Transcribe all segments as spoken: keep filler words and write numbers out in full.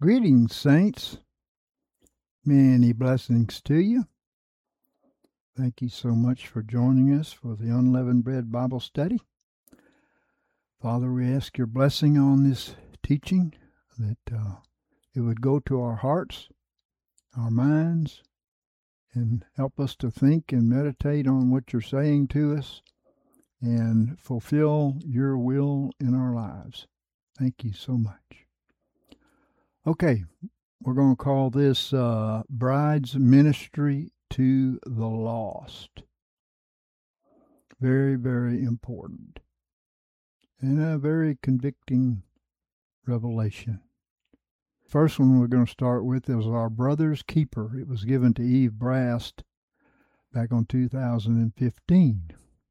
Greetings, saints. Many blessings to you. Thank you so much for joining us for the Unleavened Bread Bible Study. Father, we ask your blessing on this teaching, that uh, it would go to our hearts, our minds, and help us to think and meditate on what you're saying to us and fulfill your will in our lives. Thank you so much. Okay, we're going to call this uh, Bride's Ministry to the Lost. Very, very important. And a very convicting revelation. First one we're going to start with is Our Brother's Keeper. It was given to Eve Brast back on two thousand fifteen.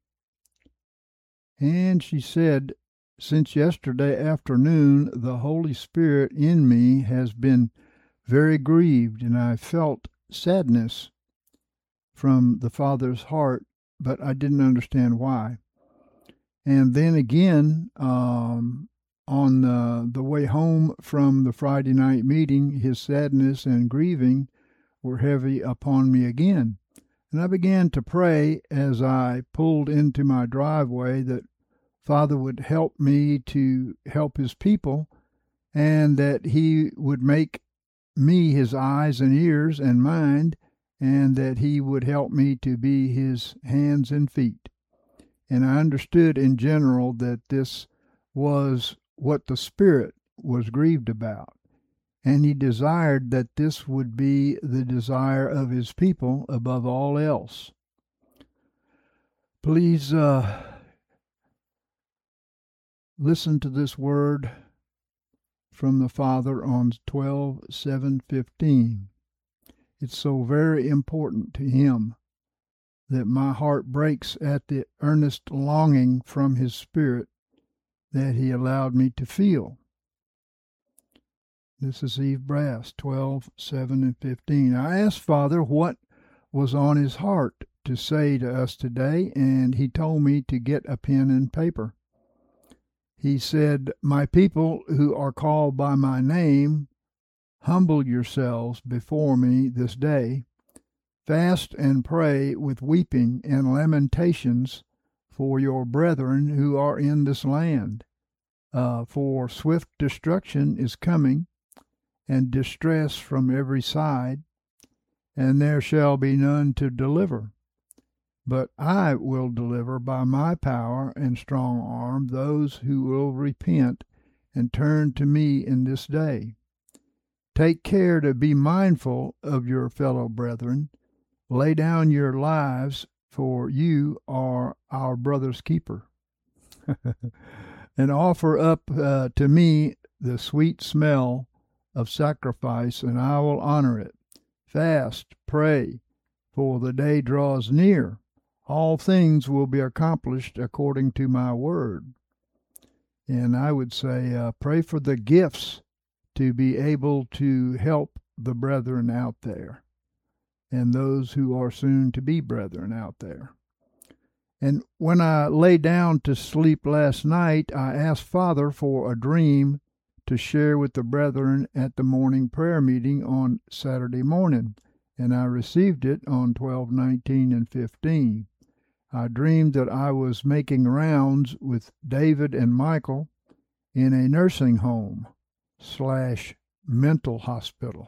And she said, "Since yesterday afternoon, the Holy Spirit in me has been very grieved, and I felt sadness from the Father's heart, but I didn't understand why. And then again, um, on uh, the way home from the Friday night meeting, his sadness and grieving were heavy upon me again. And I began to pray as I pulled into my driveway that Father would help me to help his people, and that he would make me his eyes and ears and mind, and that he would help me to be his hands and feet. And I understood in general that this was what the Spirit was grieved about, and he desired that this would be the desire of his people above all else." Please uh, listen to this word from the Father on twelve seven fifteen. It's so very important to him that my heart breaks at the earnest longing from his Spirit that he allowed me to feel. This is Eve Brast, twelve seven and fifteen. "I asked Father what was on his heart to say to us today, and he told me to get a pen and paper. He said, 'My people who are called by my name, humble yourselves before me this day. Fast and pray with weeping and lamentations for your brethren who are in this land. Uh, for swift destruction is coming, and distress from every side, and there shall be none to deliver. But I will deliver by my power and strong arm those who will repent and turn to me in this day. Take care to be mindful of your fellow brethren. Lay down your lives, for you are our brother's keeper. And offer up uh, to me the sweet smell of sacrifice, and I will honor it. Fast, pray, for the day draws near. All things will be accomplished according to my word.'" And I would say, uh, pray for the gifts to be able to help the brethren out there, and those who are soon to be brethren out there. And when I lay down to sleep last night, I asked Father for a dream to share with the brethren at the morning prayer meeting on Saturday morning, and I received it on twelve nineteen and fifteen. I dreamed that I was making rounds with David and Michael in a nursing home slash mental hospital.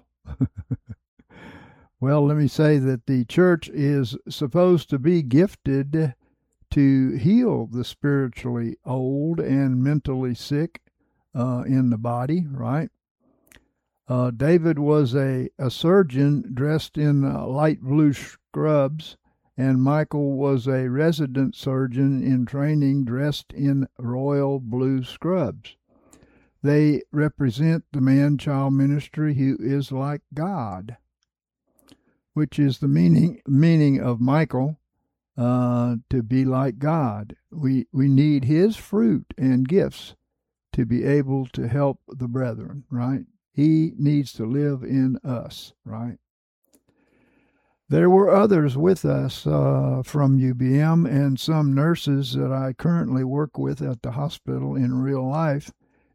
Well, let me say that the church is supposed to be gifted to heal the spiritually old and mentally sick uh, in the body, right? Uh, David was a, a surgeon dressed in uh, light blue scrubs, and Michael was a resident surgeon in training dressed in royal blue scrubs. They represent the man-child ministry who is like God, which is the meaning meaning of Michael, uh, to be like God. We, we need his fruit and gifts to be able to help the brethren, right? He needs to live in us, right? There were others with us uh, from U B M and some nurses that I currently work with at the hospital in real life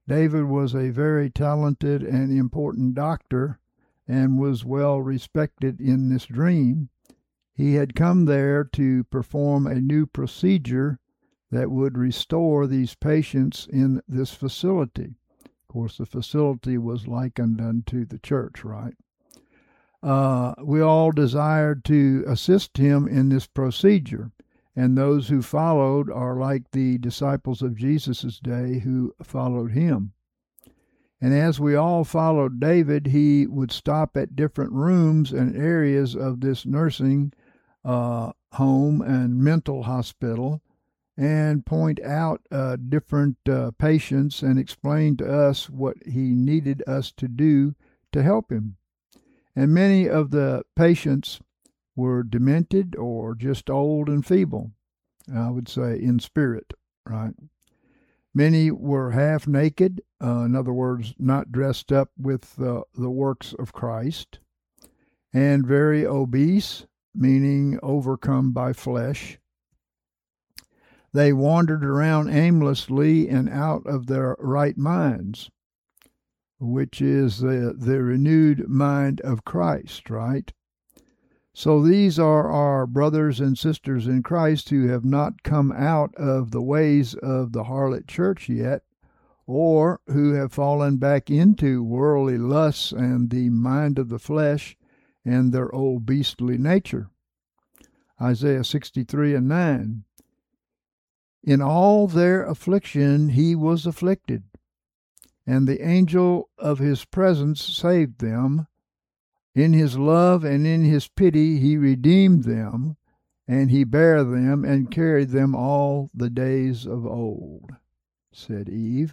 David was a very talented and important doctor and was well respected in this dream. He had come there to perform a new procedure that would restore these patients in this facility. Of course, the facility was likened unto the church, right? Uh, we all desired to assist him in this procedure, and those who followed are like the disciples of Jesus' day who followed him. And as we all followed David, he would stop at different rooms and areas of this nursing uh, home and mental hospital and point out uh, different uh, patients and explain to us what he needed us to do to help him. And many of the patients were demented or just old and feeble, I would say, in spirit, right? Many were half naked, uh, in other words, not dressed up with uh, the works of Christ, and very obese, meaning overcome by flesh. They wandered around aimlessly and out of their right minds, which is the, the renewed mind of Christ, right? So these are our brothers and sisters in Christ who have not come out of the ways of the harlot church yet, or who have fallen back into worldly lusts and the mind of the flesh and their old beastly nature. Isaiah sixty-three and nine. In all their affliction he was afflicted, and the angel of his presence saved them. In his love and in his pity he redeemed them, and he bare them and carried them all the days of old, said Eve.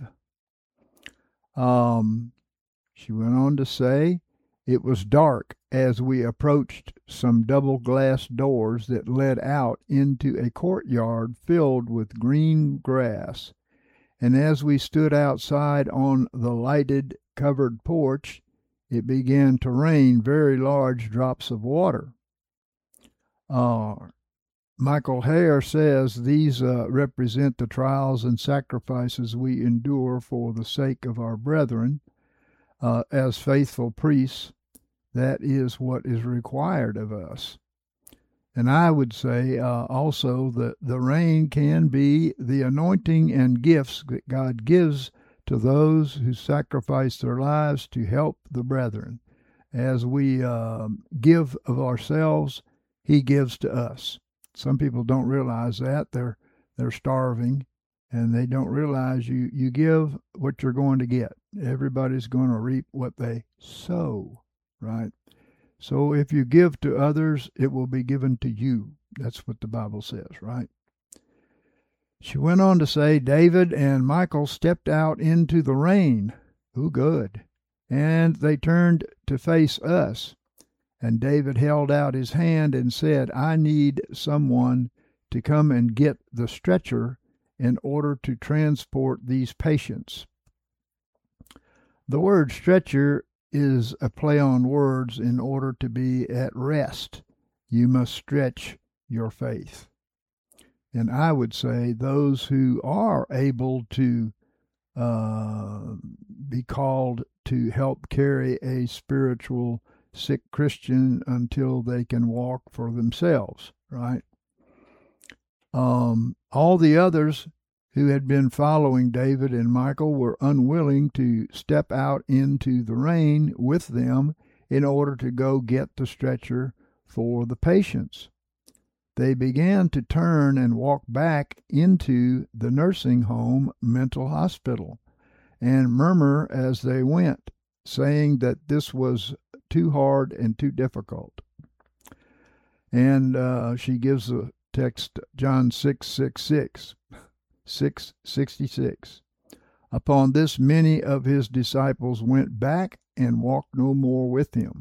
Um, she went on to say, it was dark as we approached some double glass doors that led out into a courtyard filled with green grass, and as we stood outside on the lighted covered porch, it began to rain very large drops of water. Uh, Michael Hare says these uh, represent the trials and sacrifices we endure for the sake of our brethren uh, as faithful priests. That is what is required of us. And I would say uh, also that the rain can be the anointing and gifts that God gives to those who sacrifice their lives to help the brethren. As we uh, give of ourselves, he gives to us. Some people don't realize that. They're they're starving, and they don't realize you, you give what you're going to get. Everybody's going to reap what they sow, right? So if you give to others, it will be given to you. That's what the Bible says, right? She went on to say, David and Michael stepped out into the rain. Ooh, good. And they turned to face us. And David held out his hand and said, I need someone to come and get the stretcher in order to transport these patients. The word stretcher is a play on words. In order to be at rest, you must stretch your faith. And I would say those who are able to uh, be called to help carry a spiritual sick Christian until they can walk for themselves, right? Um, all the others who had been following David and Michael were unwilling to step out into the rain with them in order to go get the stretcher for the patients. They began to turn and walk back into the nursing home mental hospital and murmur as they went, saying that this was too hard and too difficult. And uh, she gives the text, John six six six, six sixty-six. Upon this many of his disciples went back and walked no more with him.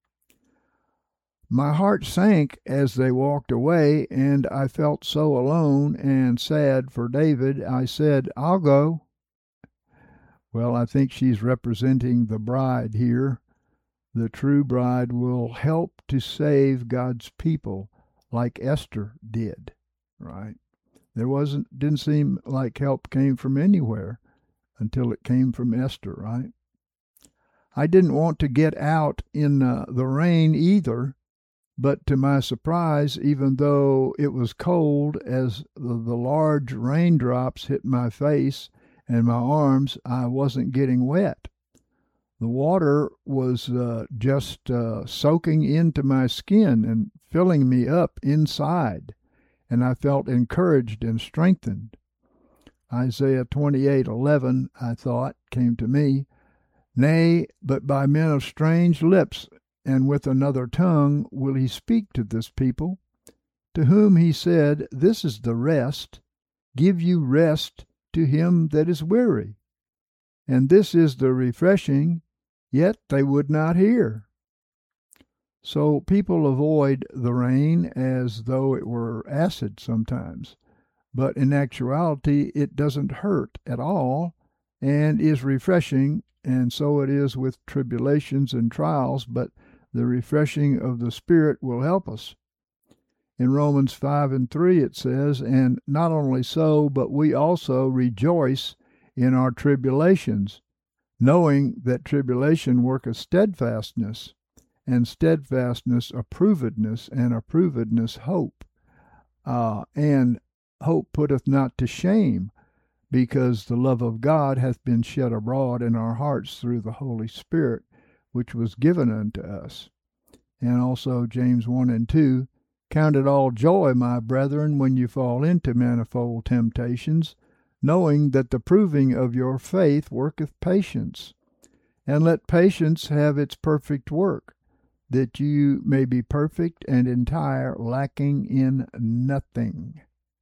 My heart sank as they walked away, and I felt so alone and sad for David. I said, I'll go. Well, I think she's representing the bride here. The true bride will help to save God's people like Esther did, right? There wasn't, didn't seem like help came from anywhere. until it came from Esther, right? I didn't want to get out in uh, the rain either, but to my surprise, even though it was cold, as the, the large raindrops hit my face and my arms, I wasn't getting wet. The water was uh, just uh, soaking into my skin and filling me up inside, and I felt encouraged and strengthened. Isaiah twenty-eight eleven, I thought, came to me. Nay, but by men of strange lips and with another tongue will he speak to this people, to whom he said, This is the rest, give you rest to him that is weary. And this is the refreshing, yet they would not hear. So people avoid the rain as though it were acid sometimes, but in actuality it doesn't hurt at all and is refreshing, and so it is with tribulations and trials, but the refreshing of the Spirit will help us. In Romans five and three it says, And not only so, but we also rejoice in our tribulations, knowing that tribulation worketh steadfastness, and steadfastness approvedness, and approvedness hope. Uh, and hope putteth not to shame, because the love of God hath been shed abroad in our hearts through the Holy Spirit, which was given unto us. And also James one and two, Count it all joy, my brethren, when you fall into manifold temptations, knowing that the proving of your faith worketh patience. And let patience have its perfect work, that you may be perfect and entire, lacking in nothing.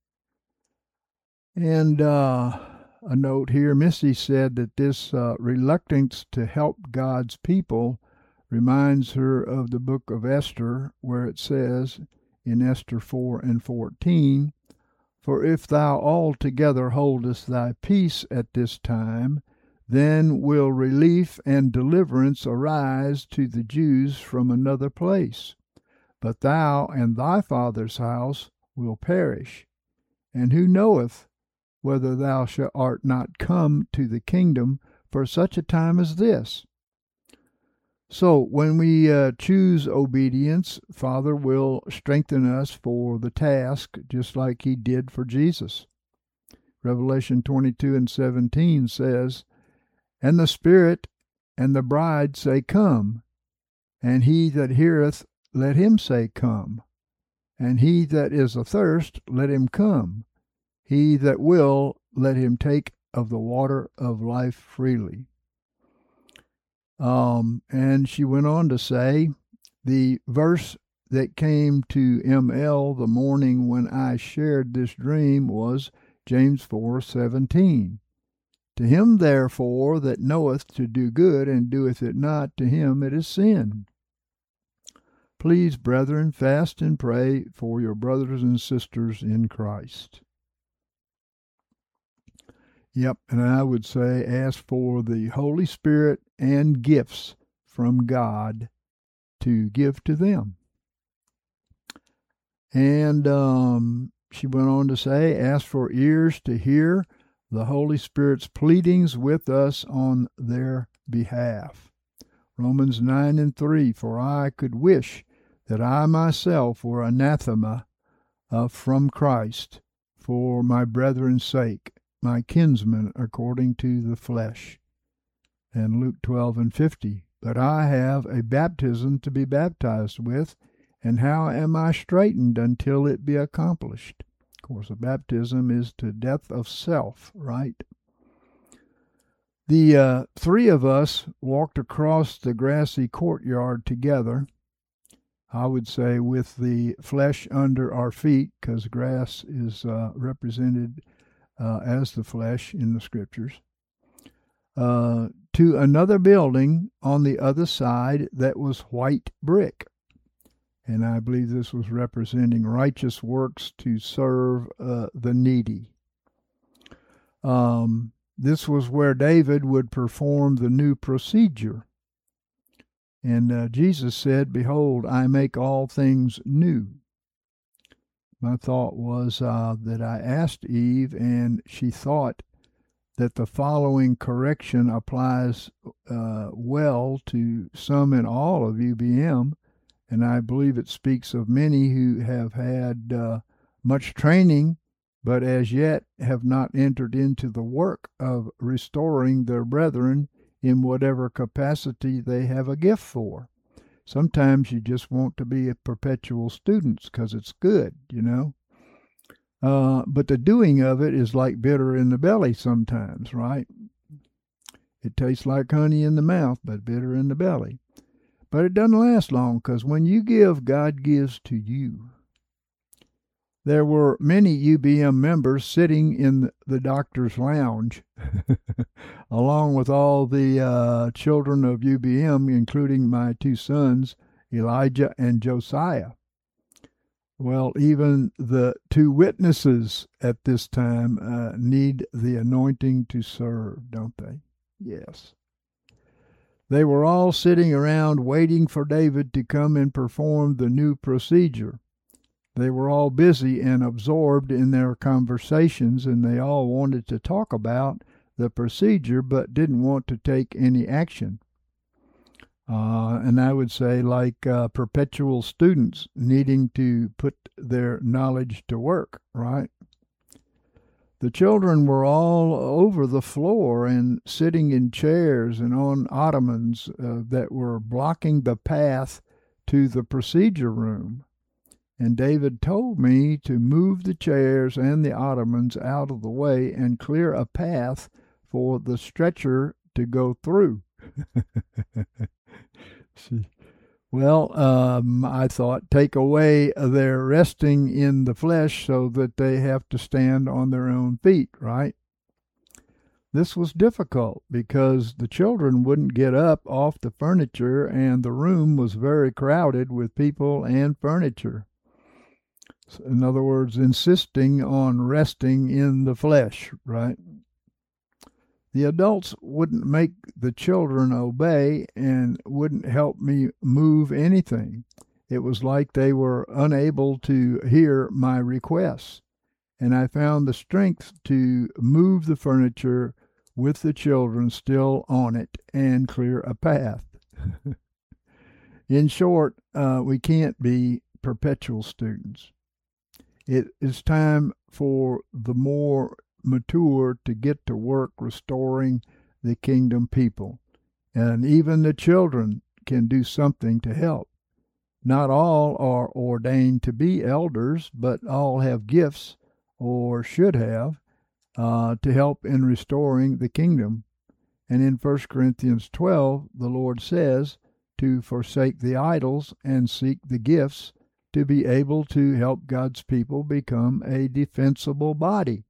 And uh, a note here, Missy said that this uh, reluctance to help God's people reminds her of the book of Esther, where it says in Esther four and fourteen, For if thou altogether holdest thy peace at this time, then will relief and deliverance arise to the Jews from another place. But thou and thy father's house will perish. And who knoweth whether thou art not come to the kingdom for such a time as this? So when we uh, choose obedience, Father will strengthen us for the task, just like he did for Jesus. Revelation twenty-two and seventeen says, And the Spirit and the bride say, Come. And he that heareth, let him say, Come. And he that is athirst, let him come. He that will, let him take of the water of life freely. Um, and she went on to say, the verse that came to M L the morning when I shared this dream was James four seventeen. To him, therefore, that knoweth to do good and doeth it not, to him it is sin. Please, brethren, fast and pray for your brothers and sisters in Christ. Yep, and I would say ask for the Holy Spirit and gifts from God to give to them. And um, she went on to say, ask for ears to hear the Holy Spirit's pleadings with us on their behalf. Romans nine and three, for I could wish that I myself were anathema uh, from Christ for my brethren's sake, my kinsmen according to the flesh. And Luke twelve and fifty, but I have a baptism to be baptized with, and how am I straitened until it be accomplished? Of course, a baptism is to death of self, right? The uh, three of us walked across the grassy courtyard together, I would say with the flesh under our feet, because grass is uh, represented uh, as the flesh in the scriptures, uh, to another building on the other side that was white brick. And I believe this was representing righteous works to serve uh, the needy. Um, this was where David would perform the new procedure. And uh, Jesus said, Behold, I make all things new. My thought was uh, that I asked Eve, and she thought that the following correction applies uh, well to some and all of U B M, and I believe it speaks of many who have had uh, much training, but as yet have not entered into the work of restoring their brethren in whatever capacity they have a gift for. Sometimes you just want to be a perpetual student because it's good, you know. Uh, but the doing of it is like bitter in the belly sometimes, right? It tastes like honey in the mouth, but bitter in the belly. But it doesn't last long, because when you give, God gives to you. There were many U B M members sitting in the doctor's lounge, along with all the uh, children of U B M, including my two sons, Elijah and Josiah. Well, even the two witnesses at this time uh, need the anointing to serve, don't they? Yes. They were all sitting around waiting for David to come and perform the new procedure. They were all busy and absorbed in their conversations, and they all wanted to talk about the procedure but didn't want to take any action. Uh, and I would say like uh, perpetual students needing to put their knowledge to work, right? The children were all over the floor and sitting in chairs and on ottomans uh, that were blocking the path to the procedure room. And David told me to move the chairs and the ottomans out of the way and clear a path for the stretcher to go through. See, well, um, I thought, take away their resting in the flesh so that they have to stand on their own feet, right? This was difficult because the children wouldn't get up off the furniture and the room was very crowded with people and furniture. In other words, insisting on resting in the flesh, right? The adults wouldn't make the children obey and wouldn't help me move anything. It was like they were unable to hear my requests. And I found the strength to move the furniture with the children still on it and clear a path. In short, uh, we can't be perpetual students. It is time for the more mature to get to work restoring the kingdom people. And even the children can do something to help. Not all are ordained to be elders, but all have gifts, or should have, uh, to help in restoring the kingdom. And in First Corinthians twelve, the Lord says to forsake the idols and seek the gifts to be able to help God's people become a defensible body.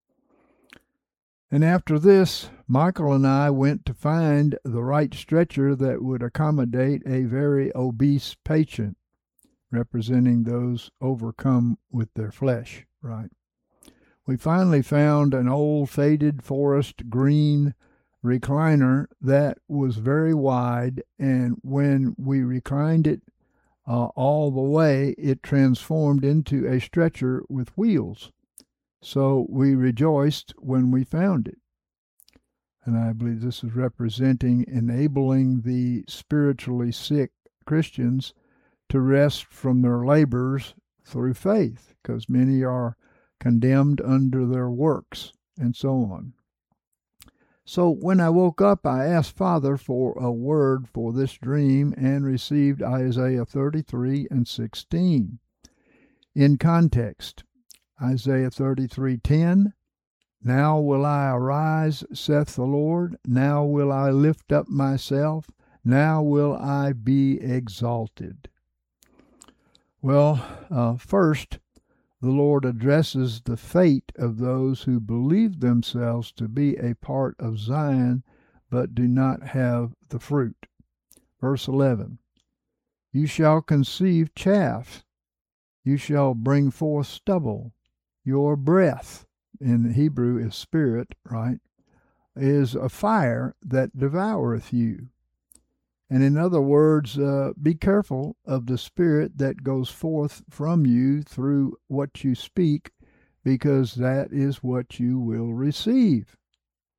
And after this, Michael and I went to find the right stretcher that would accommodate a very obese patient, representing those overcome with their flesh, right? We finally found an old faded forest green recliner that was very wide, and when we reclined it uh, all the way, it transformed into a stretcher with wheels. So we rejoiced when we found it. And I believe this is representing enabling the spiritually sick Christians to rest from their labors through faith, because many are condemned under their works, and so on. So when I woke up, I asked Father for a word for this dream and received Isaiah thirty-three and sixteen. In context, Isaiah thirty-three ten, now will I arise, saith the Lord, now will I lift up myself, now will I be exalted. Well, uh, first, the Lord addresses the fate of those who believe themselves to be a part of Zion, but do not have the fruit. Verse eleven, you shall conceive chaff, you shall bring forth stubble. Your breath, in Hebrew is spirit, right, is a fire that devoureth you. And in other words, uh, be careful of the spirit that goes forth from you through what you speak, because that is what you will receive.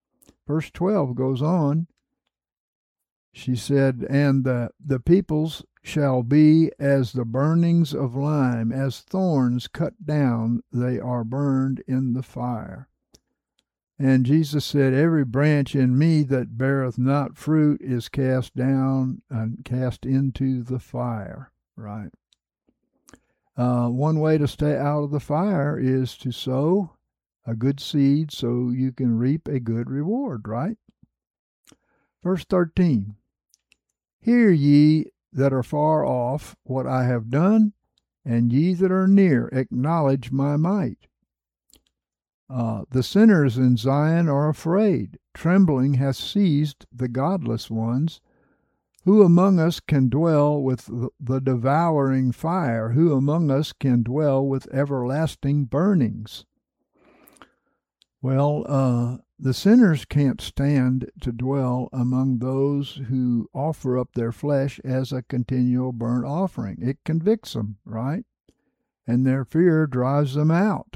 verse twelve goes on. She said, and the, the peoples shall be as the burnings of lime, as thorns cut down, they are burned in the fire. And Jesus said, every branch in me that beareth not fruit is cast down and cast into the fire, right? Uh, one way to stay out of the fire is to sow a good seed so you can reap a good reward, right? Verse thirteen, hear ye that are far off what I have done, and ye that are near acknowledge my might. Uh, the sinners in Zion are afraid. Trembling hath seized the godless ones. Who among us can dwell with the devouring fire? Who among us can dwell with everlasting burnings? Well, uh, the sinners can't stand to dwell among those who offer up their flesh as a continual burnt offering. It convicts them, right? And their fear drives them out.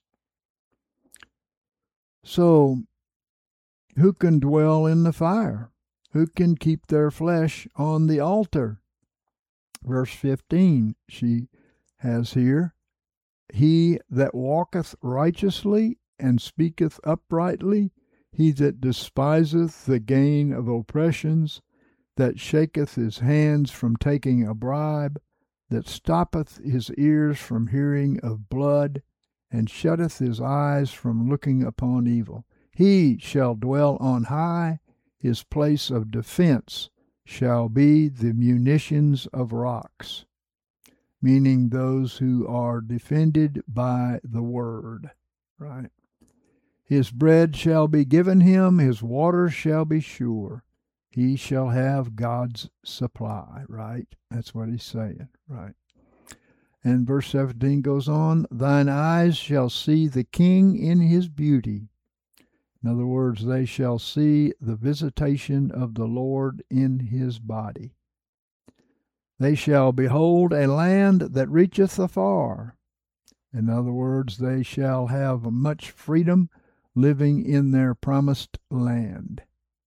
So, who can dwell in the fire? Who can keep their flesh on the altar? Verse fifteen, she has here, he that walketh righteously and speaketh uprightly, he that despiseth the gain of oppressions, that shaketh his hands from taking a bribe, that stoppeth his ears from hearing of blood, and shutteth his eyes from looking upon evil. He shall dwell on high, his place of defense shall be the munitions of rocks, meaning those who are defended by the word, right? His bread shall be given him, his water shall be sure. He shall have God's supply, right? That's what he's saying, right? And verse seventeen goes on, thine eyes shall see the king in his beauty. In other words, they shall see the visitation of the Lord in his body. They shall behold a land that reacheth afar. In other words, they shall have much freedom living in their promised land.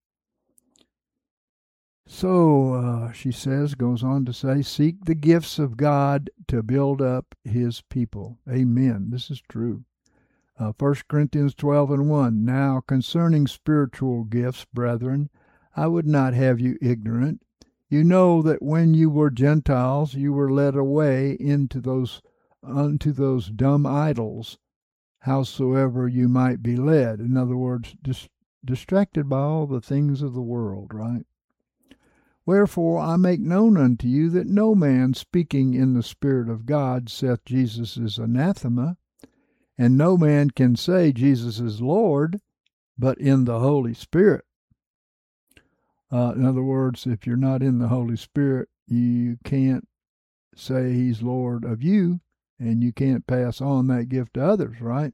So, uh, she says, goes on to say, seek the gifts of God to build up his people. Amen. This is true. Uh, First Corinthians twelve and one, now concerning spiritual gifts, brethren, I would not have you ignorant. You know that when you were Gentiles, you were led away into those unto those dumb idols, howsoever you might be led. In other words, dis- distracted by all the things of the world, right? Wherefore I make known unto you that no man speaking in the Spirit of God saith Jesus is anathema, and no man can say Jesus is Lord, but in the Holy Spirit. Uh, in other words, if you're not in the Holy Spirit, you can't say he's Lord of you, and you can't pass on that gift to others, right?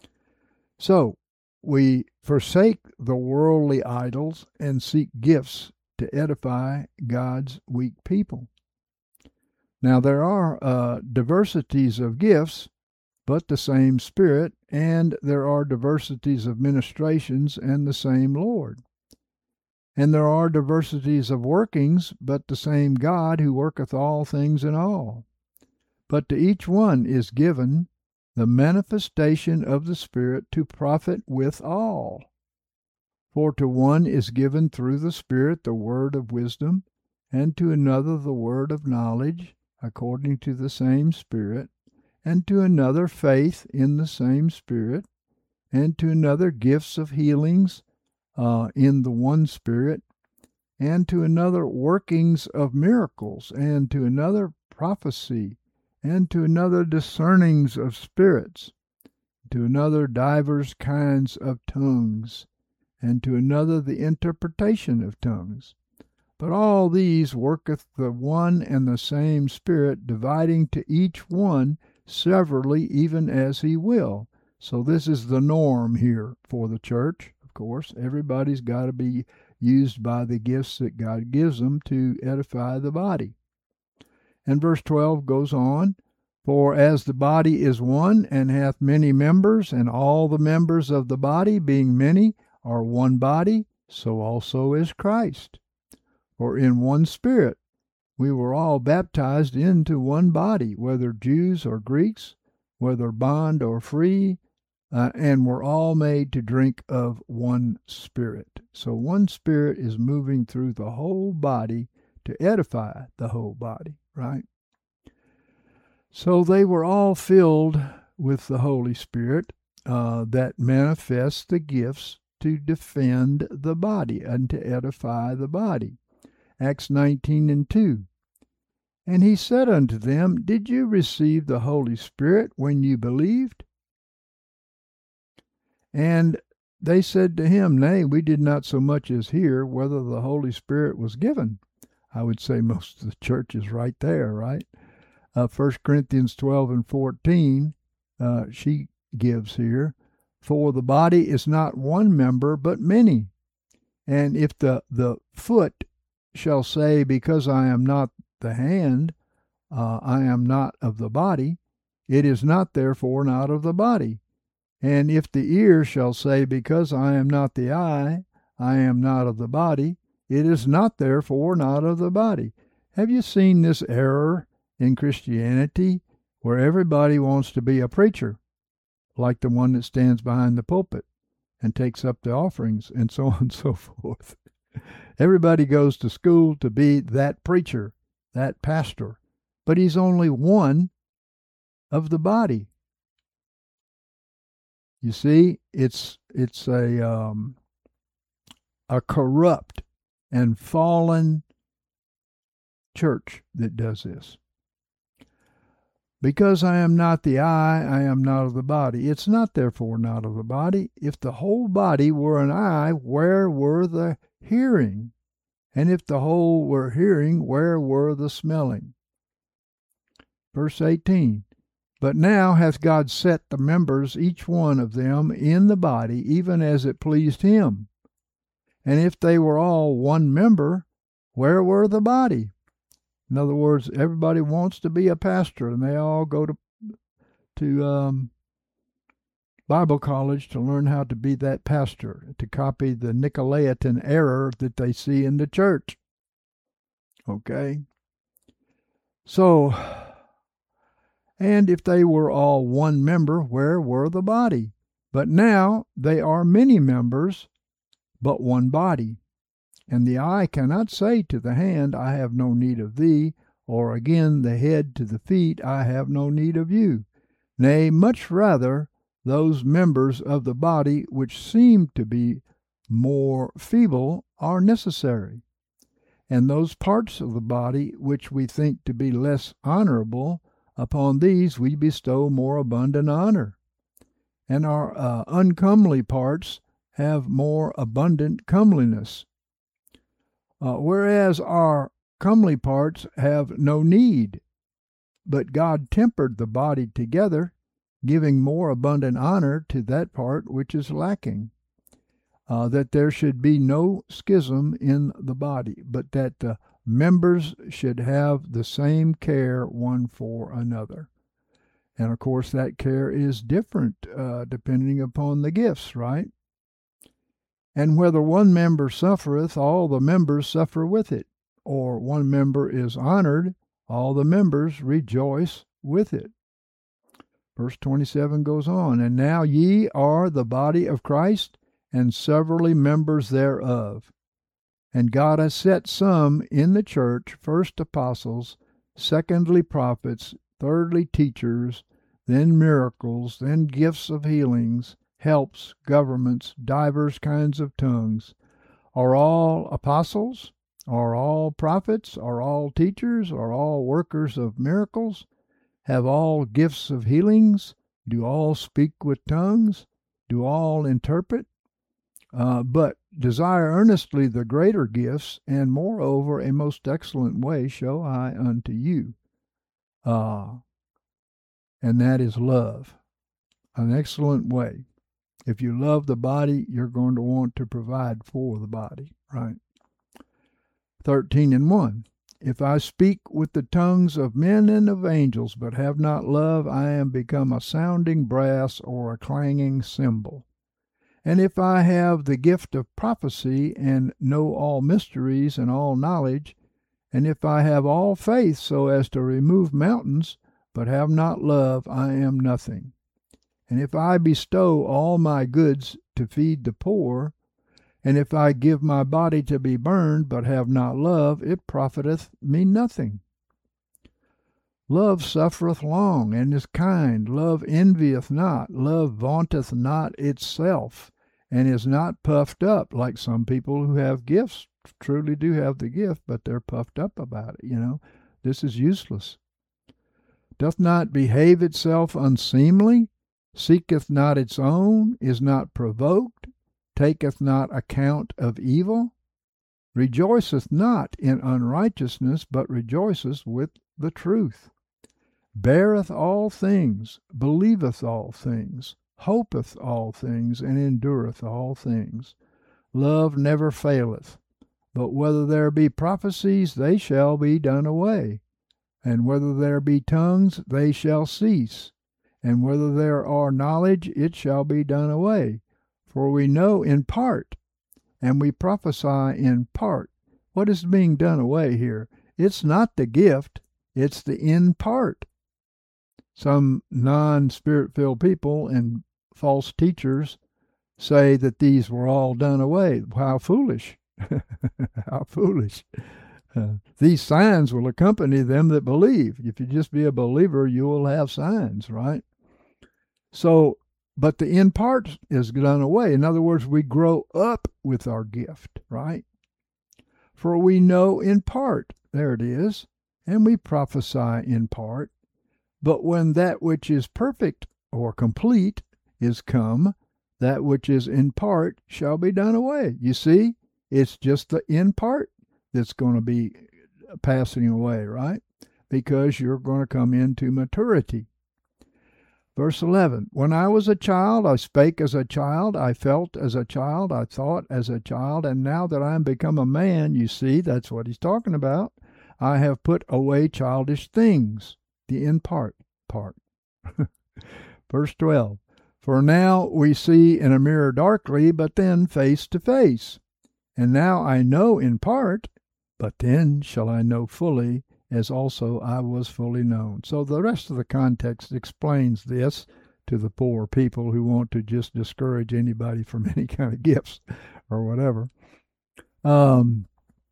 So, we forsake the worldly idols and seek gifts to edify God's weak people. Now, there are uh, diversities of gifts, but the same Spirit, and there are diversities of ministrations and the same Lord. And there are diversities of workings, but the same God who worketh all things in all. But to each one is given the manifestation of the Spirit to profit withal. For to one is given through the Spirit the word of wisdom, and to another the word of knowledge, according to the same Spirit, and to another faith in the same Spirit, and to another gifts of healings uh, in the one Spirit, and to another workings of miracles, and to another prophecy, and to another discernings of spirits, to another divers kinds of tongues, and to another the interpretation of tongues. But all these worketh the one and the same Spirit, dividing to each one severally, even as he will. So this is the norm here for the church. Of course, everybody's got to be used by the gifts that God gives them to edify the body. And verse twelve goes on, for as the body is one, and hath many members, and all the members of the body, being many, are one body, so also is Christ. For in one Spirit we were all baptized into one body, whether Jews or Greeks, whether bond or free, uh, and were all made to drink of one Spirit. So one Spirit is moving through the whole body to edify the whole body, right? So they were all filled with the Holy Spirit uh, that manifests the gifts to defend the body and to edify the body. Acts nineteen and two. And he said unto them, Did you receive the Holy Spirit when you believed? And they said to him, Nay, we did not so much as hear whether the Holy Spirit was given. I would say most of the church is right there, right? Uh, First Corinthians twelve and fourteen, uh, she gives here, For the body is not one member, but many. And if the, the foot shall say, Because I am not the hand, uh, I am not of the body, it is not therefore not of the body. And if the ear shall say, Because I am not the eye, I am not of the body, it is not therefore not of the body. Have you seen this error in Christianity where everybody wants to be a preacher, like the one that stands behind the pulpit and takes up the offerings and so on and so forth? Everybody goes to school to be that preacher, that pastor, but he's only one of the body. You see, it's it's a um, a corrupt and fallen church that does this. Because I am not the eye, I am not of the body. It's not therefore not of the body. If the whole body were an eye, where were the hearing? And if the whole were hearing, where were the smelling? Verse eighteen. But now hath God set the members, each one of them, in the body, even as it pleased him. And if they were all one member, where were the body? In other words, everybody wants to be a pastor, and they all go to to um, Bible college to learn how to be that pastor, to copy the Nicolaitan error that they see in the church. Okay? So, and if they were all one member, where were the body? But now they are many members, but one body. And the eye cannot say to the hand, I have no need of thee, or again the head to the feet, I have no need of you. Nay, much rather those members of the body which seem to be more feeble are necessary. And those parts of the body which we think to be less honorable, upon these we bestow more abundant honor. And our uh, uncomely parts have more abundant comeliness. Uh, whereas our comely parts have no need, but God tempered the body together, giving more abundant honor to that part which is lacking, uh, that there should be no schism in the body, but that the members should have the same care one for another. And of course that care is different uh, depending upon the gifts, right? And whether one member suffereth, all the members suffer with it. Or one member is honored, all the members rejoice with it. Verse twenty-seven goes on, And now ye are the body of Christ, and severally members thereof. And God hath set some in the church, first apostles, secondly prophets, thirdly teachers, then miracles, then gifts of healings, helps, governments, divers kinds of tongues. Are all apostles? Are all prophets? Are all teachers? Are all workers of miracles? Have all gifts of healings? Do all speak with tongues? Do all interpret? Uh, but desire earnestly the greater gifts, and moreover a most excellent way show I unto you. Uh, and that is love. An excellent way. If you love the body, you're going to want to provide for the body, right? thirteen and one. If I speak with the tongues of men and of angels, but have not love, I am become a sounding brass or a clanging cymbal. And if I have the gift of prophecy and know all mysteries and all knowledge, and if I have all faith so as to remove mountains, but have not love, I am nothing. And if I bestow all my goods to feed the poor, and if I give my body to be burned, but have not love, it profiteth me nothing. Love suffereth long, and is kind. Love envieth not. Love vaunteth not itself, and is not puffed up, like some people who have gifts truly do have the gift, but they're puffed up about it, you know. This is useless. Doth not behave itself unseemly, seeketh not its own, is not provoked, taketh not account of evil, rejoiceth not in unrighteousness, but rejoiceth with the truth, beareth all things, believeth all things, hopeth all things, and endureth all things. Love never faileth. But whether there be prophecies, they shall be done away. And whether there be tongues, they shall cease. And whether there are knowledge, it shall be done away. For we know in part, and we prophesy in part. What is being done away here? It's not the gift, it's the in part. Some non-spirit-filled people and false teachers say that these were all done away. How foolish. How foolish. Uh, these signs will accompany them that believe. If you just be a believer, you will have signs, right? So, but the in part is done away. In other words, we grow up with our gift, right? For we know in part, there it is, and we prophesy in part. But when that which is perfect or complete is come, that which is in part shall be done away. You see? It's just the in part that's going to be passing away, right? Because you're going to come into maturity. Verse eleven, when I was a child, I spake as a child, I felt as a child, I thought as a child, and now that I am become a man, you see, that's what he's talking about, I have put away childish things, the in part part. Verse twelve, for now we see in a mirror darkly, but then face to face. And now I know in part, but then shall I know fully, as also I was fully known. So the rest of the context explains this to the poor people who want to just discourage anybody from any kind of gifts or whatever. Um,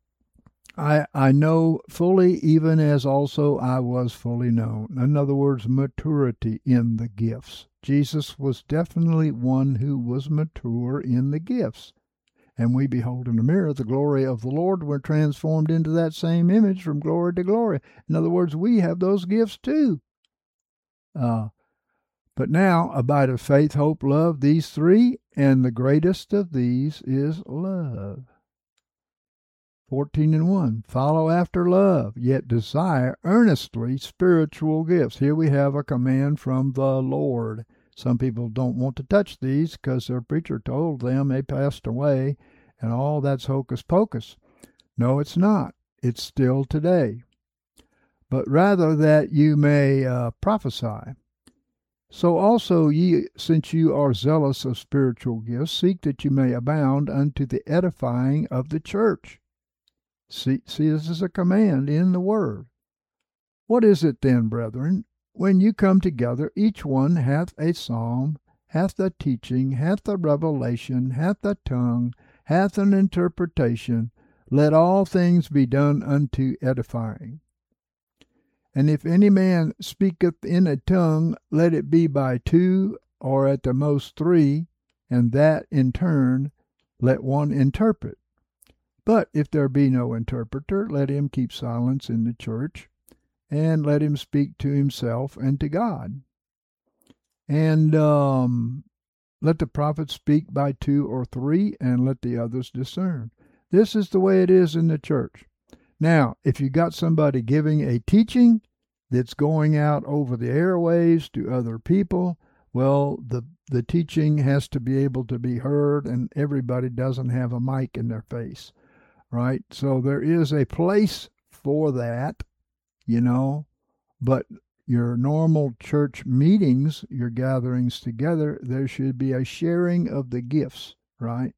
I I know fully, even as also I was fully known. In other words, maturity in the gifts. Jesus was definitely one who was mature in the gifts. And we behold in the mirror the glory of the Lord. We're transformed into that same image from glory to glory. In other words, we have those gifts too. Uh, but now, abideth faith, hope, love, these three, and the greatest of these is love. fourteen and one, follow after love, yet desire earnestly spiritual gifts. Here we have a command from the Lord. Some people don't want to touch these because their preacher told them they passed away and all that's hocus pocus. No, it's not. It's still today. But rather that you may uh, prophesy. So also ye, since you are zealous of spiritual gifts, seek that you may abound unto the edifying of the church. See, see, this is a command in the Word. What is it then, brethren? When you come together, each one hath a psalm, hath a teaching, hath a revelation, hath a tongue, hath an interpretation. Let all things be done unto edifying. And if any man speaketh in a tongue, let it be by two, or at the most three, and that in turn let one interpret. But if there be no interpreter, let him keep silence in the church, and let him speak to himself and to God. And um, let the prophets speak by two or three, and let the others discern. This is the way it is in the church. Now, if you got somebody giving a teaching that's going out over the airwaves to other people, well, the, the teaching has to be able to be heard, and everybody doesn't have a mic in their face, right? So there is a place for that, you know, but your normal church meetings, your gatherings together, there should be a sharing of the gifts, right?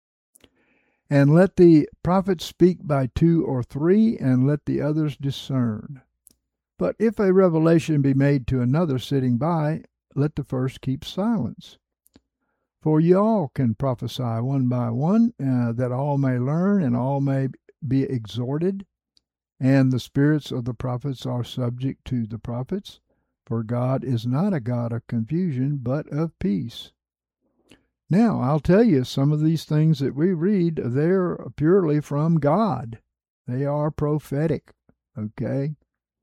And let the prophets speak by two or three, and let the others discern. But if a revelation be made to another sitting by, let the first keep silence. For ye all can prophesy one by one, uh, that all may learn and all may be exhorted. And the spirits of the prophets are subject to the prophets, for God is not a God of confusion, but of peace. Now, I'll tell you, some of these things that we read, they're purely from God. They are prophetic, okay?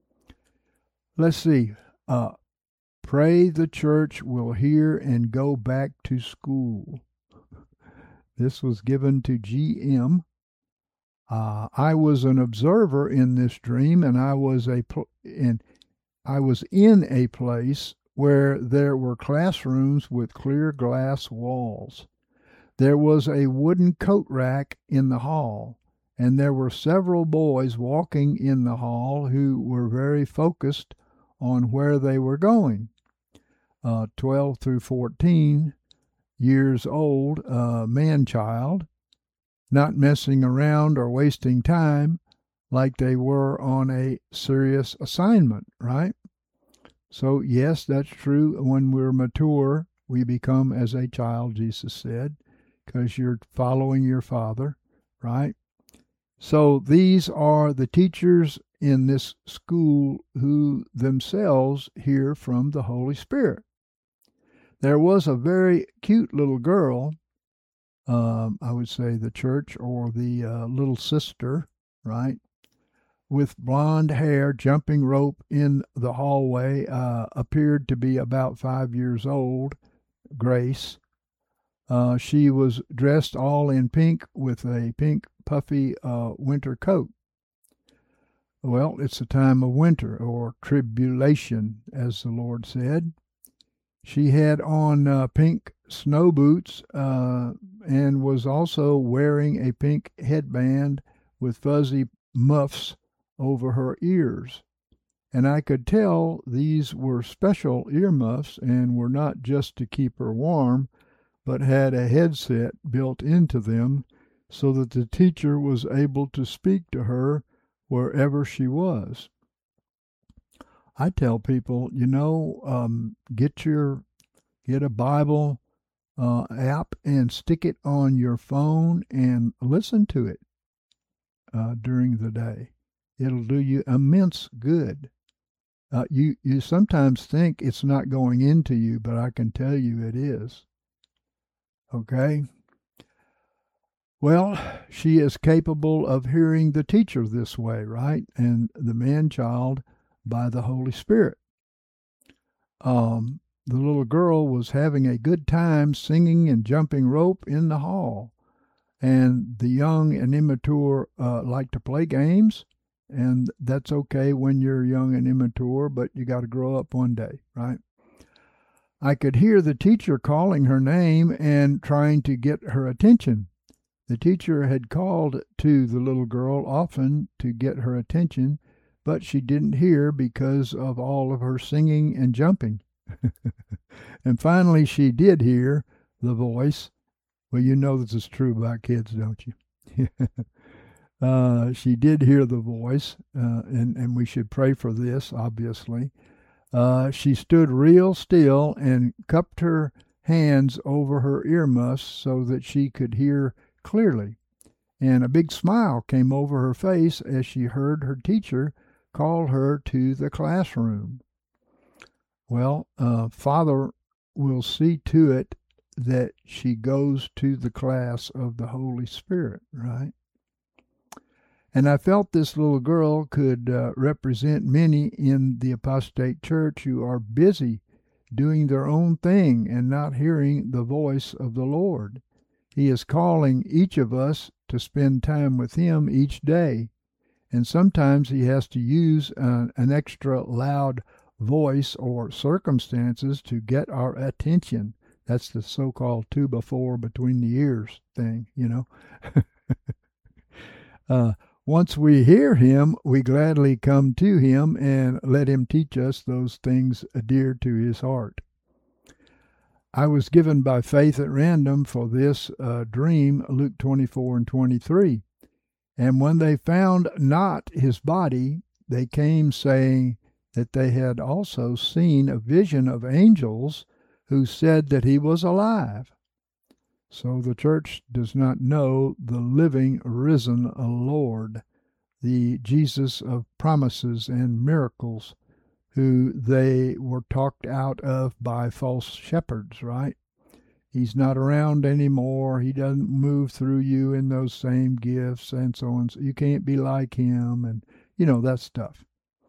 Let's see. Uh, pray the church will hear and go back to school. This was given to G M. Uh, I was an observer in this dream, and I was a pl- and I was in a place where there were classrooms with clear glass walls. There was a wooden coat rack in the hall, and there were several boys walking in the hall who were very focused on where they were going. Uh, twelve through fourteen years old, uh, man-child, not messing around or wasting time like they were on a serious assignment, right? So, yes, that's true. When we're mature, we become as a child, Jesus said, because you're following your Father, right? So these are the teachers in this school who themselves hear from the Holy Spirit. There was a very cute little girl, um, I would say the church or the uh, little sister, right? With blonde hair, jumping rope in the hallway, uh, appeared to be about five years old, Grace. Uh, she was dressed all in pink with a pink puffy uh, winter coat. Well, it's a time of winter or tribulation, as the Lord said. She had on uh, pink snow boots uh, and was also wearing a pink headband with fuzzy muffs over her ears. And I could tell these were special earmuffs and were not just to keep her warm, but had a headset built into them so that the teacher was able to speak to her wherever she was. I tell people, you know, um, get your get a Bible uh, app and stick it on your phone and listen to it uh, during the day. It'll do you immense good. Uh, you you sometimes think it's not going into you, but I can tell you it is. Okay? Well, she is capable of hearing the teacher this way, right? And the man-child by the Holy Spirit. Um, the little girl was having a good time singing and jumping rope in the hall. And the young and immature uh, like to play games. And that's okay when you're young and immature, but you got to grow up one day, right? I could hear the teacher calling her name and trying to get her attention. The teacher had called to the little girl often to get her attention, but she didn't hear because of all of her singing and jumping. And finally she did hear the voice. Well, you know this is true about kids, don't you? Uh, she did hear the voice, uh, and, and we should pray for this, obviously. Uh, she stood real still and cupped her hands over her earmuffs so that she could hear clearly. And a big smile came over her face as she heard her teacher call her to the classroom. Well, uh, Father will see to it that she goes to the class of the Holy Spirit, right? And I felt this little girl could uh, represent many in the apostate church who are busy doing their own thing and not hearing the voice of the Lord. He is calling each of us to spend time with Him each day. And sometimes He has to use uh, an extra loud voice or circumstances to get our attention. That's the so-called two by four between the ears thing, you know. uh, Once we hear him, we gladly come to him and let him teach us those things dear to his heart. I was given by faith at random for this uh, dream, Luke twenty-four and twenty-three. And when they found not his body, they came saying that they had also seen a vision of angels who said that he was alive. So the church does not know the living, risen Lord, the Jesus of promises and miracles, who they were talked out of by false shepherds, right? He's not around anymore. He doesn't move through you in those same gifts and so on. So you can't be like him and, you know, that stuff.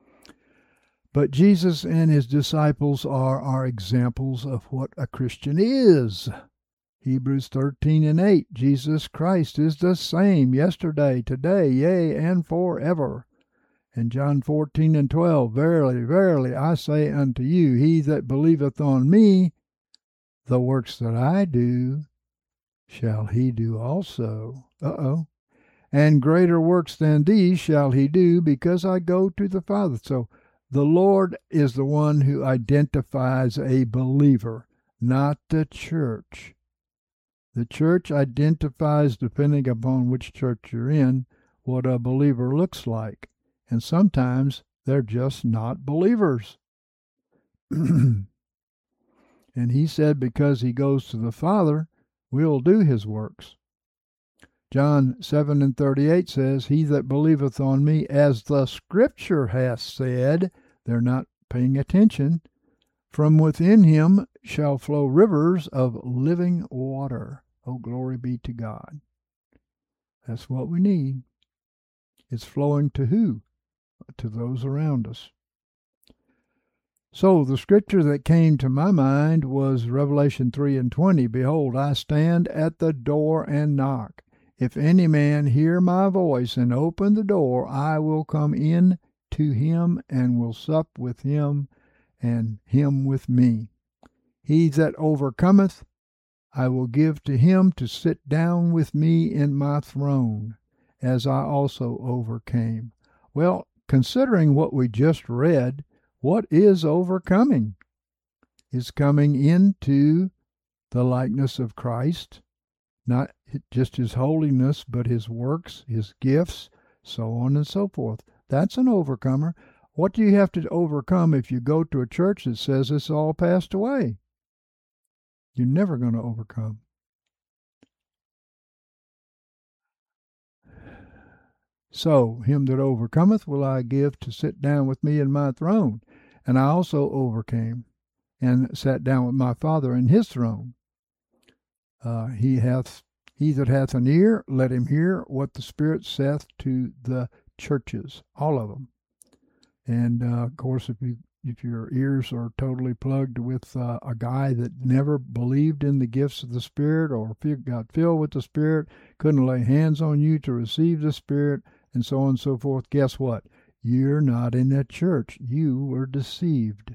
But Jesus and his disciples are our examples of what a Christian is. Hebrews thirteen and eight, Jesus Christ is the same yesterday, today, yea, and forever. And John fourteen and twelve, verily, verily, I say unto you, he that believeth on me, the works that I do, shall he do also. Uh-oh. And greater works than these shall he do, because I go to the Father. So the Lord is the one who identifies a believer, not the church. The church identifies, depending upon which church you're in, what a believer looks like. And sometimes they're just not believers. And he said, because he goes to the Father, we'll do his works. John seven and thirty-eight says, he that believeth on me, as the Scripture hath said, they're not paying attention, from within him shall flow rivers of living water. Oh, glory be to God. That's what we need. It's flowing to who? To those around us. So the scripture that came to my mind was Revelation three and twenty. Behold, I stand at the door and knock. If any man hear my voice and open the door, I will come in to him and will sup with him, and him with me. He that overcometh, I will give to him to sit down with me in my throne, as I also overcame. Well, considering what we just read, what is overcoming? Is coming into the likeness of Christ, not just his holiness, but his works, his gifts, so on and so forth. That's an overcomer. What do you have to overcome if you go to a church that says it's all passed away? You're never going to overcome. So, him that overcometh will I give to sit down with me in my throne. And I also overcame and sat down with my Father in his throne. Uh, he hath, he that hath an ear, let him hear what the Spirit saith to the churches, all of them. And uh, of course, if you if your ears are totally plugged with uh, a guy that never believed in the gifts of the Spirit, or got filled with the Spirit, couldn't lay hands on you to receive the Spirit, and so on and so forth, guess what? You're not in that church. You were deceived.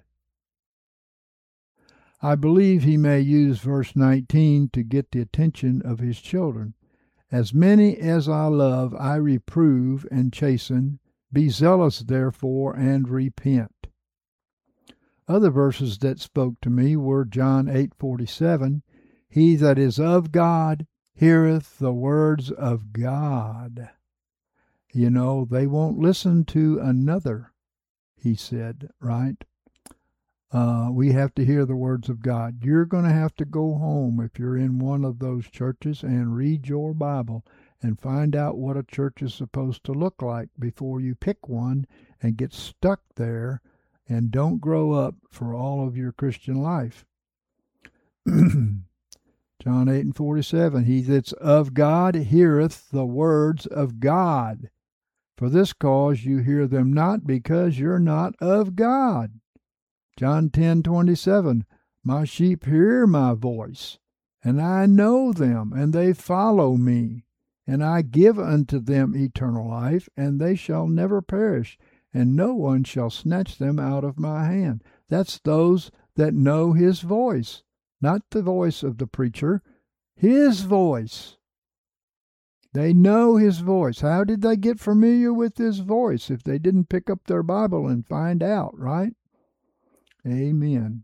I believe he may use verse nineteen to get the attention of his children. As many as I love, I reprove and chasten. Be zealous, therefore, and repent. Other verses that spoke to me were John eight forty-seven. He that is of God heareth the words of God. You know, they won't listen to another, he said, right? Uh, we have to hear the words of God. You're going to have to go home if you're in one of those churches and read your Bible and find out what a church is supposed to look like before you pick one and get stuck there and don't grow up for all of your Christian life. John eight and forty-seven, he that's of God heareth the words of God. For this cause you hear them not, because you're not of God. John ten twenty-seven, my sheep hear my voice, and I know them, and they follow me. And I give unto them eternal life, and they shall never perish, and no one shall snatch them out of my hand. That's those that know his voice, not the voice of the preacher, his voice. They know his voice. How did they get familiar with his voice if they didn't pick up their Bible and find out, right? Amen.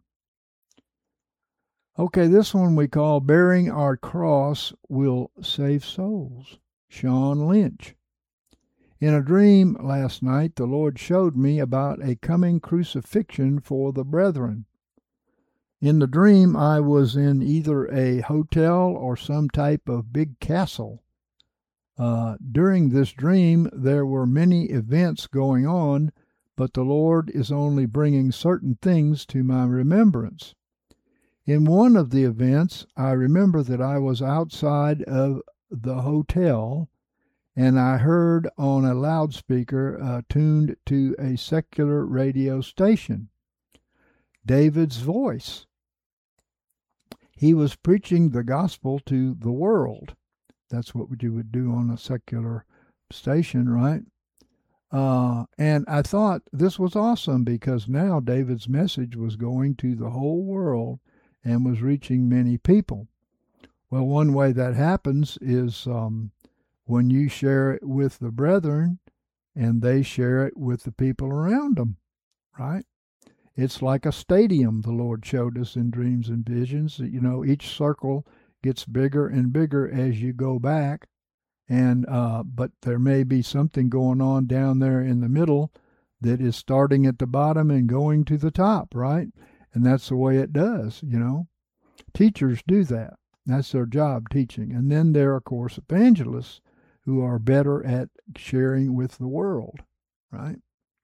Okay, this one we call Bearing Our Cross Will Save Souls. Sean Lynch. In a dream last night, the Lord showed me about a coming crucifixion for the brethren. In the dream, I was in either a hotel or some type of big castle. Uh, during this dream, there were many events going on, but the Lord is only bringing certain things to my remembrance. In one of the events, I remember that I was outside of the hotel, and I heard on a loudspeaker uh, tuned to a secular radio station David's voice. He was preaching the gospel to the world. That's what you would do on a secular station, right? Uh, and I thought this was awesome because now David's message was going to the whole world and was reaching many people. Well, one way that happens is um, when you share it with the brethren and they share it with the people around them, right? It's like a stadium, the Lord showed us in dreams and visions. You know, each circle gets bigger and bigger as you go back, and uh, but there may be something going on down there in the middle that is starting at the bottom and going to the top, right? And that's the way it does, you know. Teachers do that. That's their job, teaching. And then there are, of course, evangelists who are better at sharing with the world, right?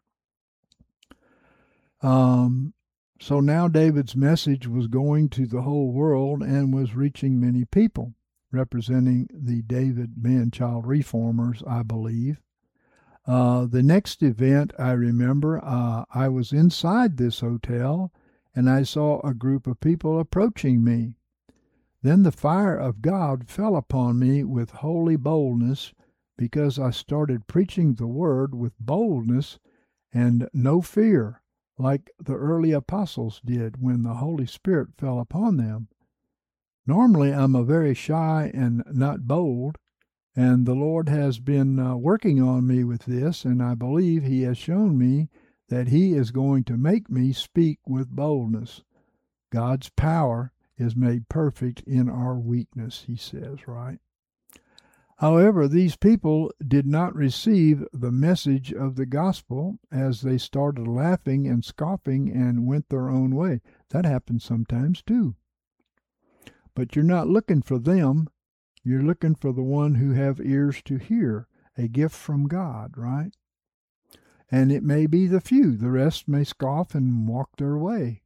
Um, so now David's message was going to the whole world and was reaching many people, representing the David man-child reformers, I believe. Uh, the next event I remember, uh, I was inside this hotel and I saw a group of people approaching me. Then the fire of God fell upon me with holy boldness because I started preaching the word with boldness and no fear, like the early apostles did when the Holy Spirit fell upon them. Normally, I'm a very shy and not bold, and the Lord has been uh, working on me with this, and I believe He has shown me that He is going to make me speak with boldness. God's power is made perfect in our weakness, He says, right? However, these people did not receive the message of the gospel as they started laughing and scoffing and went their own way. That happens sometimes too. But you're not looking for them. You're looking for the one who have ears to hear, a gift from God, right? And it may be the few. The rest may scoff and walk their way.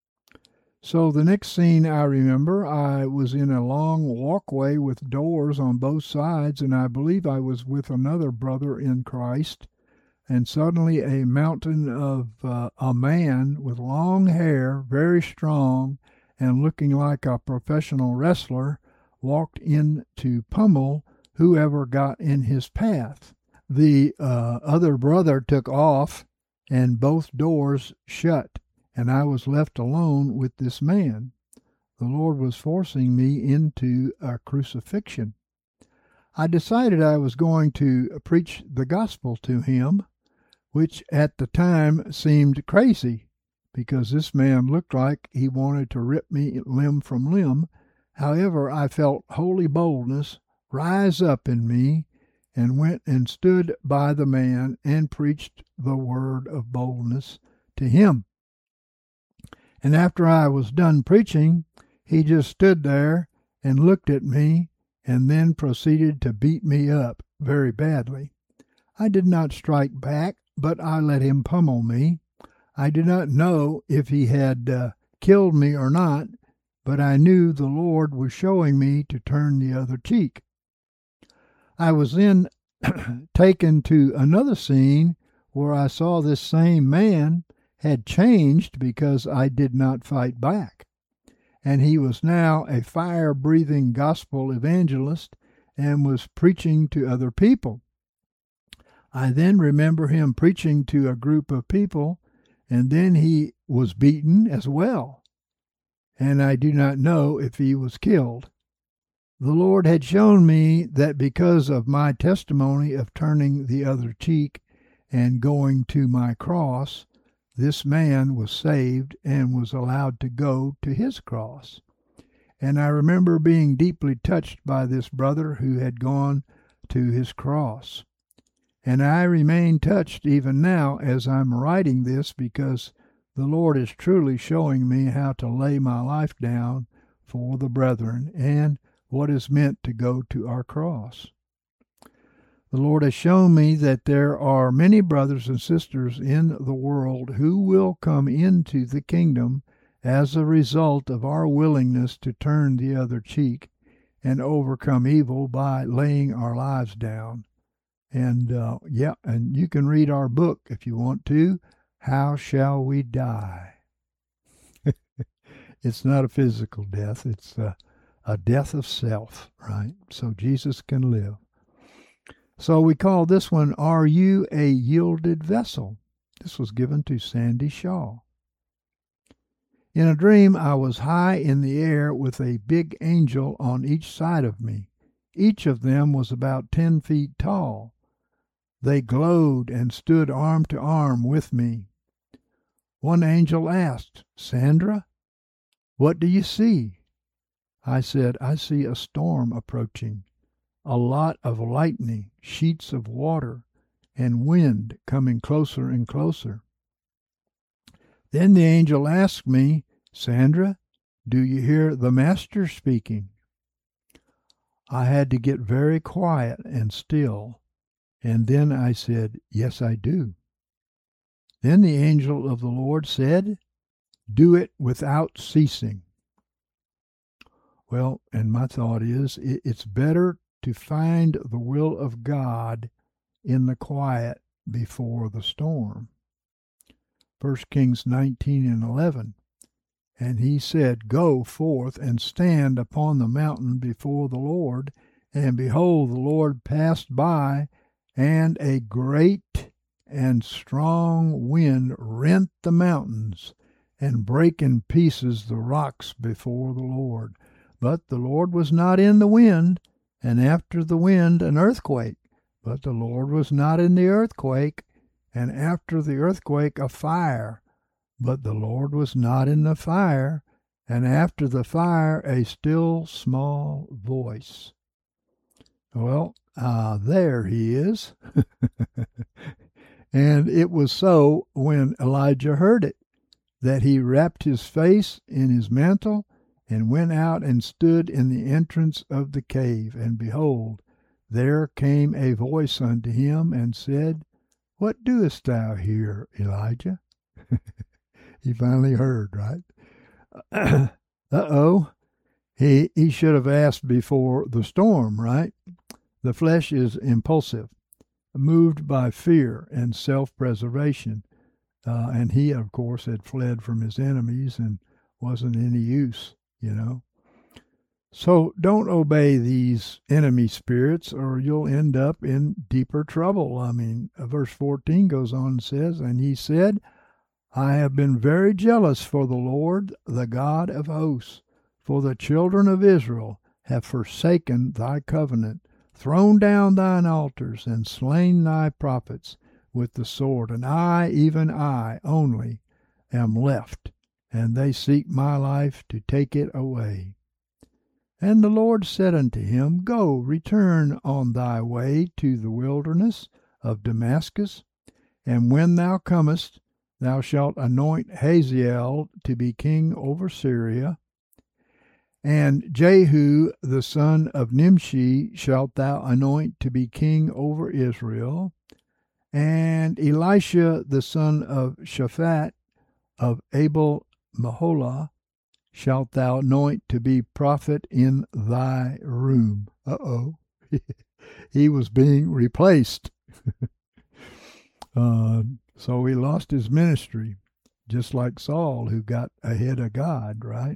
So the next scene I remember, I was in a long walkway with doors on both sides, and I believe I was with another brother in Christ. And suddenly a mountain of uh, a man with long hair, very strong, and looking like a professional wrestler, walked in to pummel whoever got in his path. The uh, other brother took off, and both doors shut. And I was left alone with this man. The Lord was forcing me into a crucifixion. I decided I was going to preach the gospel to him, which at the time seemed crazy, because this man looked like he wanted to rip me limb from limb. However, I felt holy boldness rise up in me and went and stood by the man and preached the word of boldness to him. And after I was done preaching, he just stood there and looked at me and then proceeded to beat me up very badly. I did not strike back, but I let him pummel me. I did not know if he had uh, killed me or not, but I knew the Lord was showing me to turn the other cheek. I was then taken to another scene where I saw this same man had changed because I did not fight back. And he was now a fire-breathing gospel evangelist and was preaching to other people. I then remember him preaching to a group of people, and then he was beaten as well. And I do not know if he was killed. the Lord had shown me that because of my testimony of turning the other cheek and going to my cross, this man was saved and was allowed to go to his cross. And I remember being deeply touched by this brother who had gone to his cross. And I remain touched even now as I'm writing this, because the Lord is truly showing me how to lay my life down for the brethren and what is meant to go to our cross. The Lord has shown me that there are many brothers and sisters in the world who will come into the kingdom as a result of our willingness to turn the other cheek and overcome evil by laying our lives down. And uh, yeah, and you can read our book if you want to, How Shall We Die? It's not a physical death, it's a, a death of self, right? So Jesus can live. So we call this one, Are You a Yielded Vessel? This was given to Sandy Shaw. In a dream, I was high in the air with a big angel on each side of me. Each of them was about ten feet tall. They glowed and stood arm to arm with me. One angel asked, Sandra, what do you see? I said, I see a storm approaching, a lot of lightning, sheets of water, and wind coming closer and closer. Then the angel asked me, Sandra, do you hear the Master speaking? I had to get very quiet and still, and then I said, yes, I do. Then the angel of the Lord said, do it without ceasing. Well, and my thought is, it's better to find the will of God in the quiet before the storm. First Kings nineteen and eleven. And he said, go forth and stand upon the mountain before the Lord. And behold, the Lord passed by, and a great and strong wind rent the mountains, and brake in pieces the rocks before the Lord. But the Lord was not in the wind, and after the wind an earthquake. But the Lord was not in the earthquake, and after the earthquake a fire. But the Lord was not in the fire, and after the fire a still small voice. Well, uh, there he is. And it was so when Elijah heard it, that he wrapped his face in his mantle, and went out and stood in the entrance of the cave. And behold, there came a voice unto him, and said, what doest thou here, Elijah? He finally heard, right? Uh-oh. He, he should have asked before the storm, right? The flesh is impulsive, moved by fear and self-preservation. Uh, and he, of course, had fled from his enemies and wasn't any use, you know. So don't obey these enemy spirits, or you'll end up in deeper trouble. I mean, verse fourteen goes on and says, and he said, I have been very jealous for the Lord, the God of hosts, for the children of Israel have forsaken thy covenant, thrown down thine altars, and slain thy prophets with the sword. And I, even I only, am left, and they seek my life to take it away. And the Lord said unto him, go, return on thy way to the wilderness of Damascus, and when thou comest, thou shalt anoint Hazael to be king over Syria, and Jehu the son of Nimshi shalt thou anoint to be king over Israel, and Elisha the son of Shaphat of Abel Meholah shalt thou anoint to be prophet in thy room. Uh-oh. He was being replaced. uh, so he lost his ministry, just like Saul, who got ahead of God, right?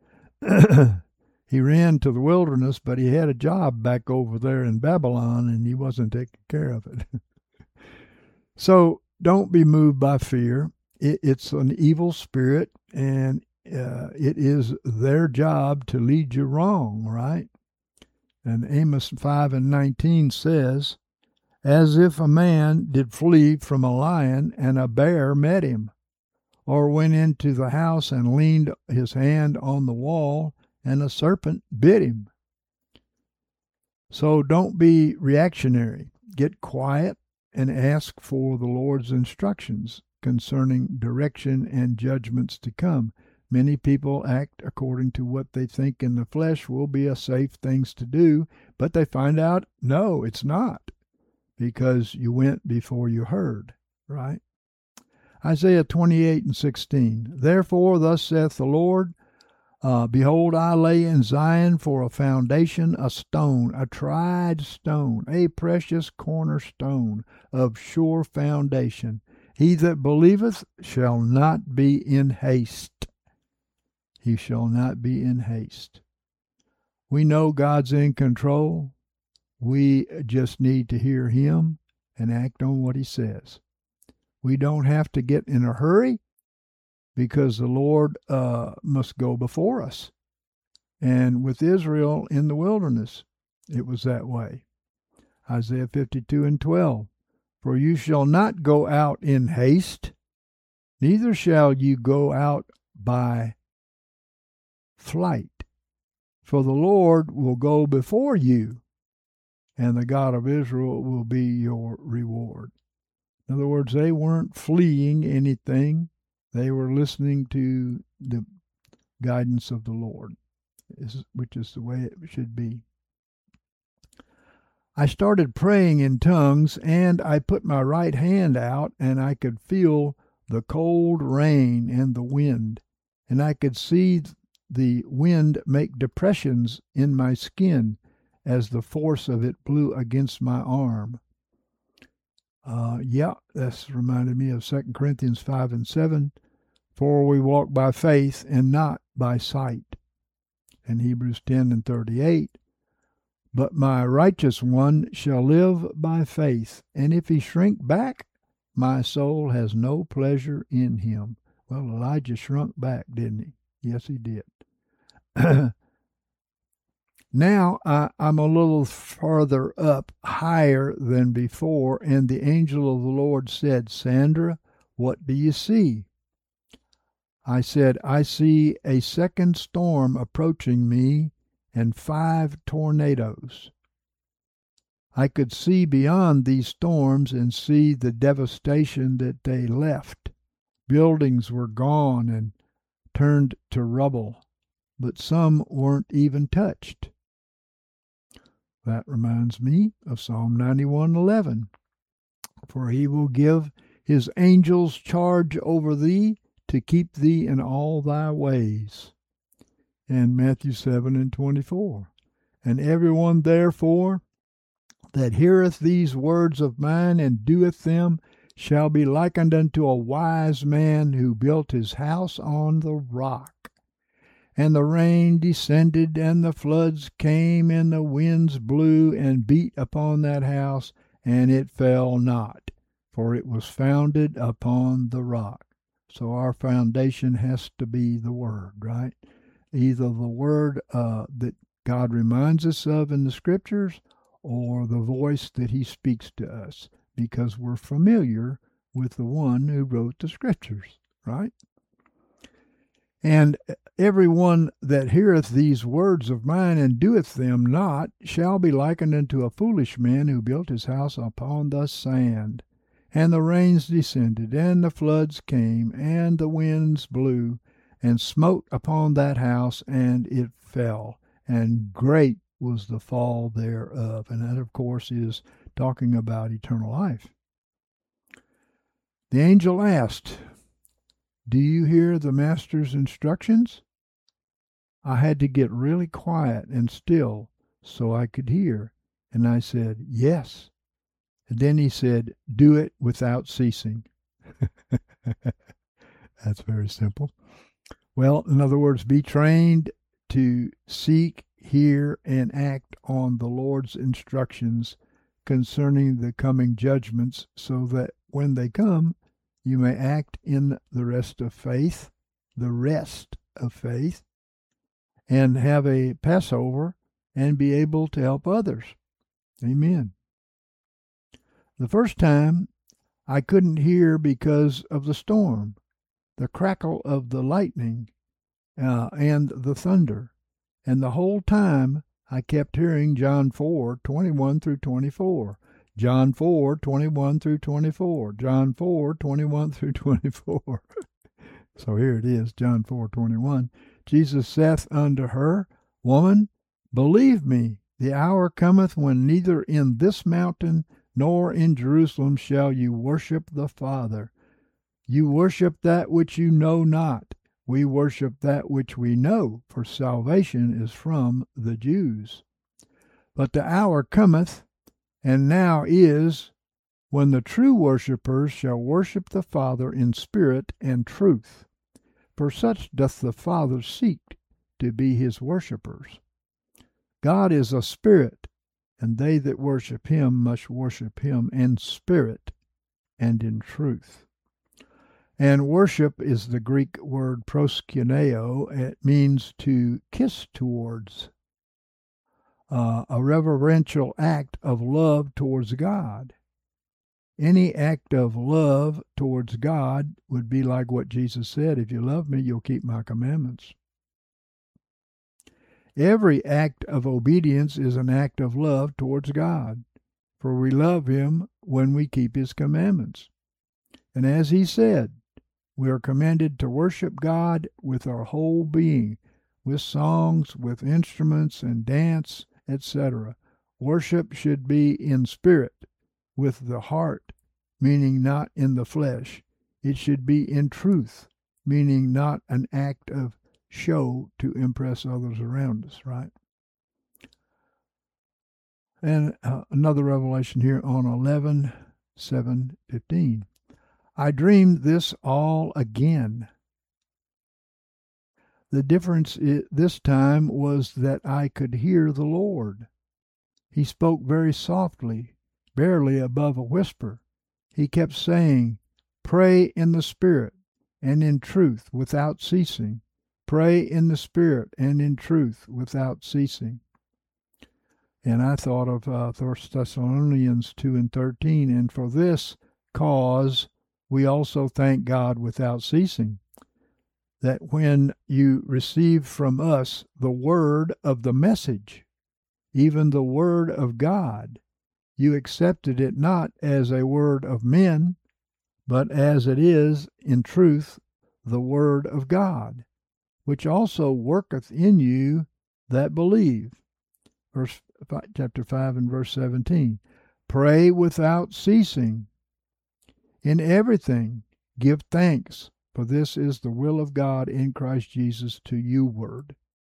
He ran to the wilderness, but he had a job back over there in Babylon, and he wasn't taking care of it. So don't be moved by fear. It, it's an evil spirit, and uh, it is their job to lead you wrong, right? And Amos five and nineteen says, as if a man did flee from a lion and a bear met him, or went into the house and leaned his hand on the wall and a serpent bit him. So don't be reactionary. Get quiet and ask for the Lord's instructions concerning direction and judgments to come. Many people act according to what they think in the flesh will be a safe things to do, but they find out, no, it's not, because you went before you heard, right? Isaiah twenty-eight and sixteen, therefore thus saith the Lord, uh, behold, I lay in Zion for a foundation, a stone, a tried stone, a precious cornerstone of sure foundation. He that believeth shall not be in haste. He shall not be in haste. We know God's in control. We just need to hear him and act on what he says. We don't have to get in a hurry because the Lord uh, must go before us. And with Israel in the wilderness, it was that way. Isaiah fifty-two and twelve, for you shall not go out in haste, neither shall you go out by flight. For the Lord will go before you, and the God of Israel will be your reward. In other words, they weren't fleeing anything. They were listening to the guidance of the Lord, which is the way it should be. I started praying in tongues, and I put my right hand out, and I could feel the cold rain and the wind, and I could see the wind make depressions in my skin as the force of it blew against my arm. Uh, yeah, that's reminded me of Second Corinthians five and seven. For we walk by faith and not by sight. And Hebrews ten and thirty-eight. But my righteous one shall live by faith, and if he shrink back, my soul has no pleasure in him. Well, Elijah shrunk back, didn't he? Yes, he did. Now I, I'm a little farther up, higher than before, and the angel of the Lord said, Sandra, what do you see? I said, I see a second storm approaching me and five tornadoes. I could see beyond these storms and see the devastation that they left. Buildings were gone and turned to rubble, but some weren't even touched. That reminds me of Psalm ninety-one eleven. For he will give his angels charge over thee to keep thee in all thy ways. And Matthew seven and twenty-four. And everyone therefore that heareth these words of mine and doeth them shall be likened unto a wise man who built his house on the rock. And the rain descended, and the floods came, and the winds blew and beat upon that house, and it fell not, for it was founded upon the rock. So our foundation has to be the Word, right? Either the Word uh, that God reminds us of in the Scriptures, or the voice that he speaks to us, because we're familiar with the one who wrote the Scriptures, right? And every one that heareth these words of mine and doeth them not shall be likened unto a foolish man who built his house upon the sand. And the rains descended, and the floods came, and the winds blew, and smote upon that house, and it fell. And great was the fall thereof. And that, of course, is talking about eternal life. The angel asked, do you hear the master's instructions? I had to get really quiet and still so I could hear. And I said, yes. And then he said, do it without ceasing. That's very simple. Well, in other words, be trained to seek, hear, and act on the Lord's instructions concerning the coming judgments, so that when they come, you may act in the rest of faith, the rest of faith, and have a Passover and be able to help others. Amen. The first time I couldn't hear because of the storm, the crackle of the lightning, uh, and the thunder. And the whole time I kept hearing John four, twenty-one through twenty-four. John four, twenty-one through twenty-four. John four, twenty-one through twenty-four. So here it is, John four, twenty-one. Jesus saith unto her, Woman, believe me, the hour cometh when neither in this mountain nor in Jerusalem shall you worship the Father. You worship that which you know not. We worship that which we know, for salvation is from the Jews. But the hour cometh, and now is, when the true worshippers shall worship the Father in spirit and truth. For such doth the Father seek to be his worshippers. God is a spirit, and they that worship him must worship him in spirit and in truth. And worship is the Greek word proskuneo. It means to kiss towards, uh, a reverential act of love towards God. Any act of love towards God would be like what Jesus said, if you love me, you'll keep my commandments. Every act of obedience is an act of love towards God, for we love him when we keep his commandments. And as he said, we are commanded to worship God with our whole being, with songs, with instruments and dance, et cetera. Worship should be in spirit, with the heart, meaning not in the flesh. It should be in truth, meaning not an act of show to impress others around us, right? And uh, another revelation here on eleven, seven, fifteen. I dreamed this all again. The difference this time was that I could hear the Lord. He spoke very softly, barely above a whisper. He kept saying, Pray in the Spirit and in truth without ceasing. Pray in the Spirit and in truth without ceasing. And I thought of uh, First Thessalonians two and thirteen, and for this cause we also thank God without ceasing, that when you receive from us the word of the message, even the word of God, you accepted it not as a word of men, but as it is in truth the word of God, which also worketh in you that believe. Verse chapter five and verse seventeen. Pray without ceasing. In everything give thanks, for this is the will of God in Christ Jesus to you word.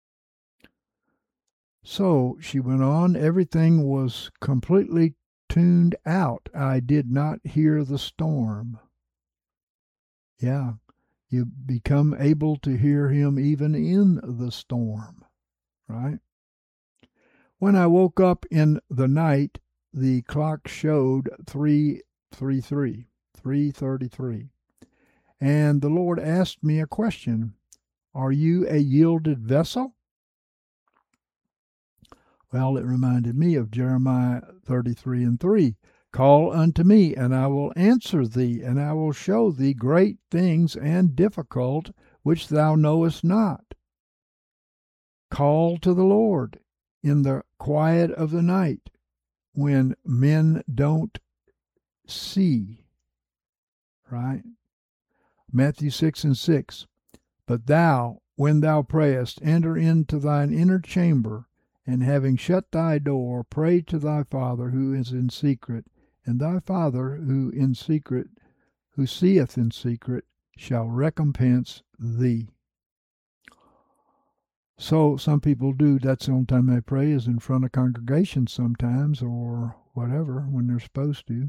So, she went on, everything was completely tuned out. I did not hear the storm. Yeah, you become able to hear him even in the storm, right? When I woke up in the night, the clock showed three thirty-three, three thirty-three. And the Lord asked me a question. Are you a yielded vessel? Well, it reminded me of Jeremiah thirty-three and three. Call unto me, and I will answer thee, and I will show thee great things and difficult, which thou knowest not. Call to the Lord in the quiet of the night, when men don't see, right? Matthew six and six. But thou, when thou prayest, enter into thine inner chamber, and having shut thy door, pray to thy Father who is in secret, and thy Father who in secret, who seeth in secret, shall recompense thee. So some people do, that's the only time they pray is in front of congregations sometimes, or whatever, when they're supposed to.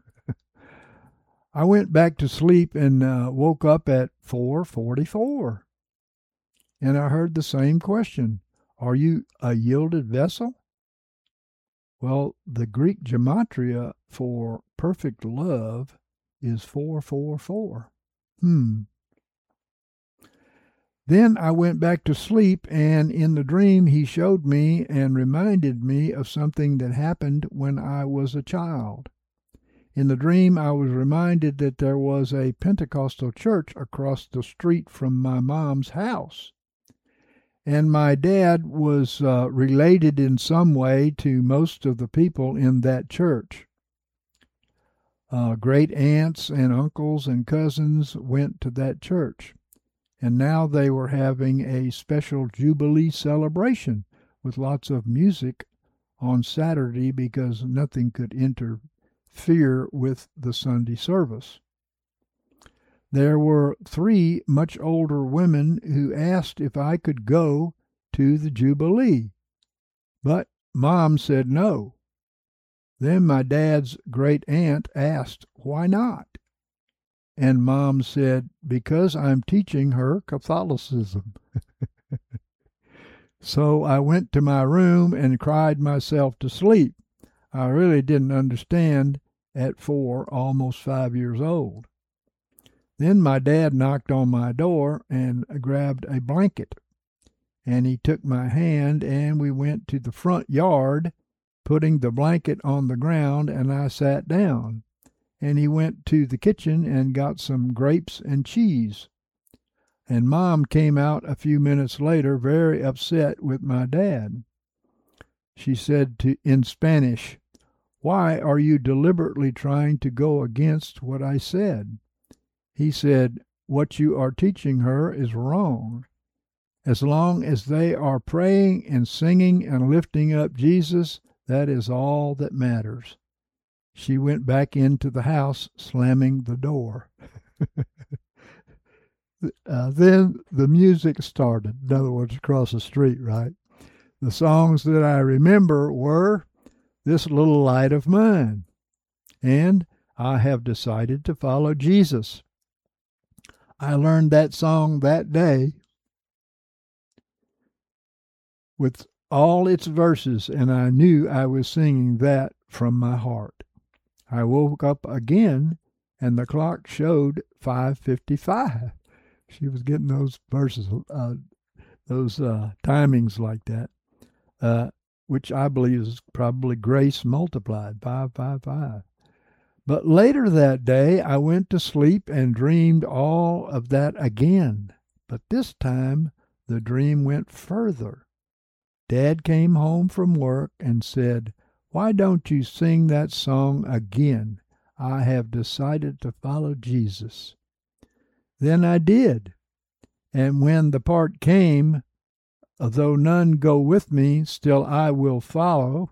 I went back to sleep and uh, woke up at four forty-four. And I heard the same question. Are you a yielded vessel? Well, the Greek gematria for perfect love is four four four. Hmm. Then I went back to sleep, and in the dream he showed me and reminded me of something that happened when I was a child. In the dream, I was reminded that there was a Pentecostal church across the street from my mom's house. And my dad was uh, related in some way to most of the people in that church. Uh, great aunts and uncles and cousins went to that church. And now they were having a special Jubilee celebration with lots of music on Saturday because nothing could interfere with the Sunday service. There were three much older women who asked if I could go to the Jubilee, but Mom said no. Then my dad's great aunt asked, "Why not?" And Mom said, "Because I'm teaching her Catholicism." So I went to my room and cried myself to sleep. I really didn't understand at four, almost five years old. Then my dad knocked on my door and grabbed a blanket. And he took my hand and we went to the front yard, putting the blanket on the ground, and I sat down. And he went to the kitchen and got some grapes and cheese. And Mom came out a few minutes later very upset with my dad. She said to, in Spanish, "Why are you deliberately trying to go against what I said?" He said, "What you are teaching her is wrong. As long as they are praying and singing and lifting up Jesus, that is all that matters." She went back into the house, slamming the door. uh, then the music started. In other words, across the street, right? The songs that I remember were "This Little Light of Mine" and "I Have Decided to Follow Jesus." I learned that song that day with all its verses, and I knew I was singing that from my heart. I woke up again, and the clock showed five fifty-five. She was getting those verses, uh, those uh, timings like that, uh, which I believe is probably grace multiplied, five five five. But later that day, I went to sleep and dreamed all of that again. But this time, the dream went further. Dad came home from work and said, "Why don't you sing that song again? I have decided to follow Jesus." Then I did. And when the part came, "Though none go with me, still I will follow,"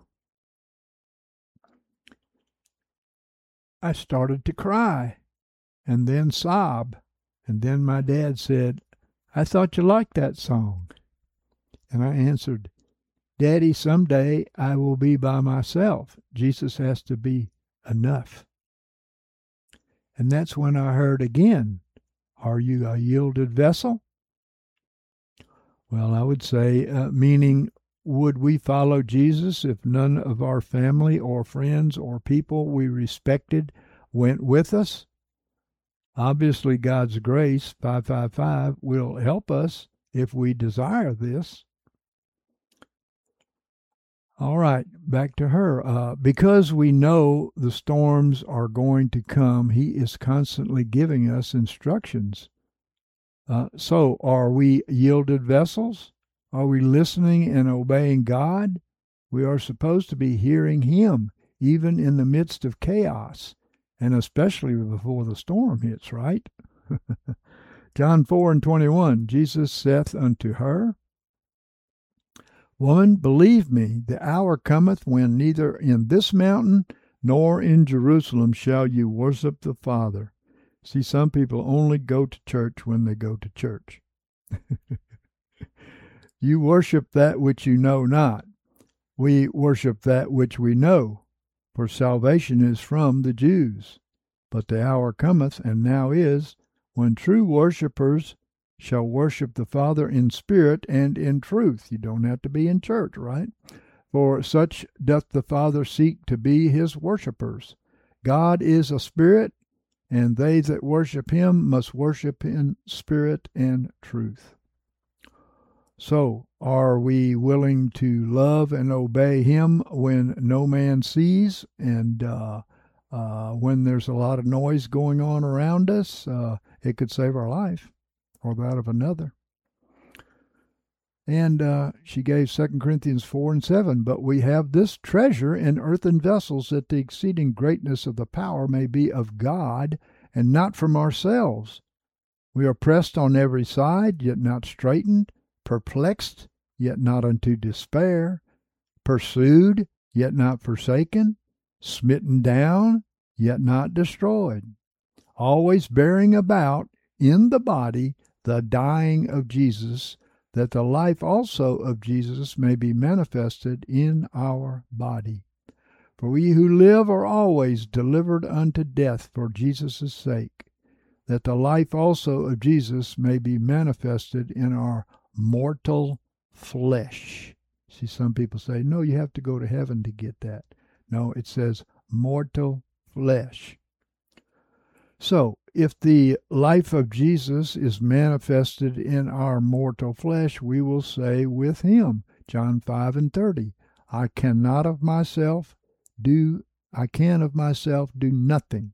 I started to cry and then sob. And then my dad said, "I thought you liked that song." And I answered, "Daddy, someday I will be by myself. Jesus has to be enough." And that's when I heard again, "Are you a yielded vessel?" Well, I would say, uh, meaning, would we follow Jesus if none of our family or friends or people we respected went with us? Obviously, God's grace, five five five, will help us if we desire this. All right, back to her. Uh, because we know the storms are going to come, He is constantly giving us instructions. Uh, so, are we yielded vessels? Are we listening and obeying God? We are supposed to be hearing Him, even in the midst of chaos, and especially before the storm hits, right? John four and twenty-one, Jesus saith unto her, "Woman, believe me, the hour cometh when neither in this mountain nor in Jerusalem shall you worship the Father." See, some people only go to church when they go to church. You worship that which you know not. We worship that which we know, for salvation is from the Jews. But the hour cometh, and now is, when true worshipers shall worship the Father in spirit and in truth. You don't have to be in church, right? For such doth the Father seek to be his worshipers. God is a spirit, and they that worship him must worship in spirit and truth. So, are we willing to love and obey Him when no man sees and uh, uh, when there's a lot of noise going on around us? Uh, it could save our life or that of another. And uh, she gave Second Corinthians four and seven. But we have this treasure in earthen vessels, that the exceeding greatness of the power may be of God, and not from ourselves. We are pressed on every side, yet not straitened, perplexed, yet not unto despair, pursued, yet not forsaken, smitten down, yet not destroyed, always bearing about in the body the dying of Jesus, that the life also of Jesus may be manifested in our body. For we who live are always delivered unto death for Jesus' sake, that the life also of Jesus may be manifested in our mortal flesh. See, some people say, no, you have to go to heaven to get that. No, it says mortal flesh. So, if the life of Jesus is manifested in our mortal flesh, we will say with him, John five and thirty, I cannot of myself do, I can of myself do nothing.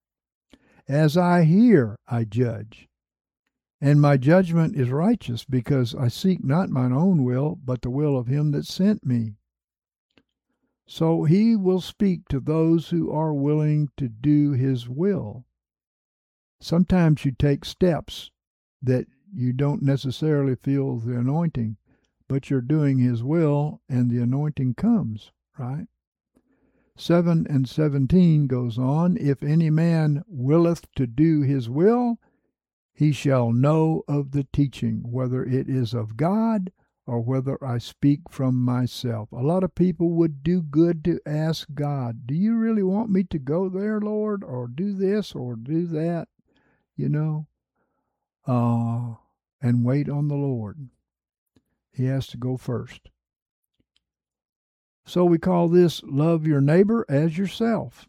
As I hear, I judge. And my judgment is righteous, because I seek not mine own will, but the will of him that sent me. So he will speak to those who are willing to do his will. Sometimes you take steps that you don't necessarily feel the anointing, but you're doing his will, and the anointing comes, right? seven and seventeen goes on, if any man willeth to do his will, he shall know of the teaching, whether it is of God or whether I speak from myself. A lot of people would do good to ask God, do you really want me to go there, Lord, or do this or do that, you know, uh, and wait on the Lord. He has to go first. So we call this love your neighbor as yourself.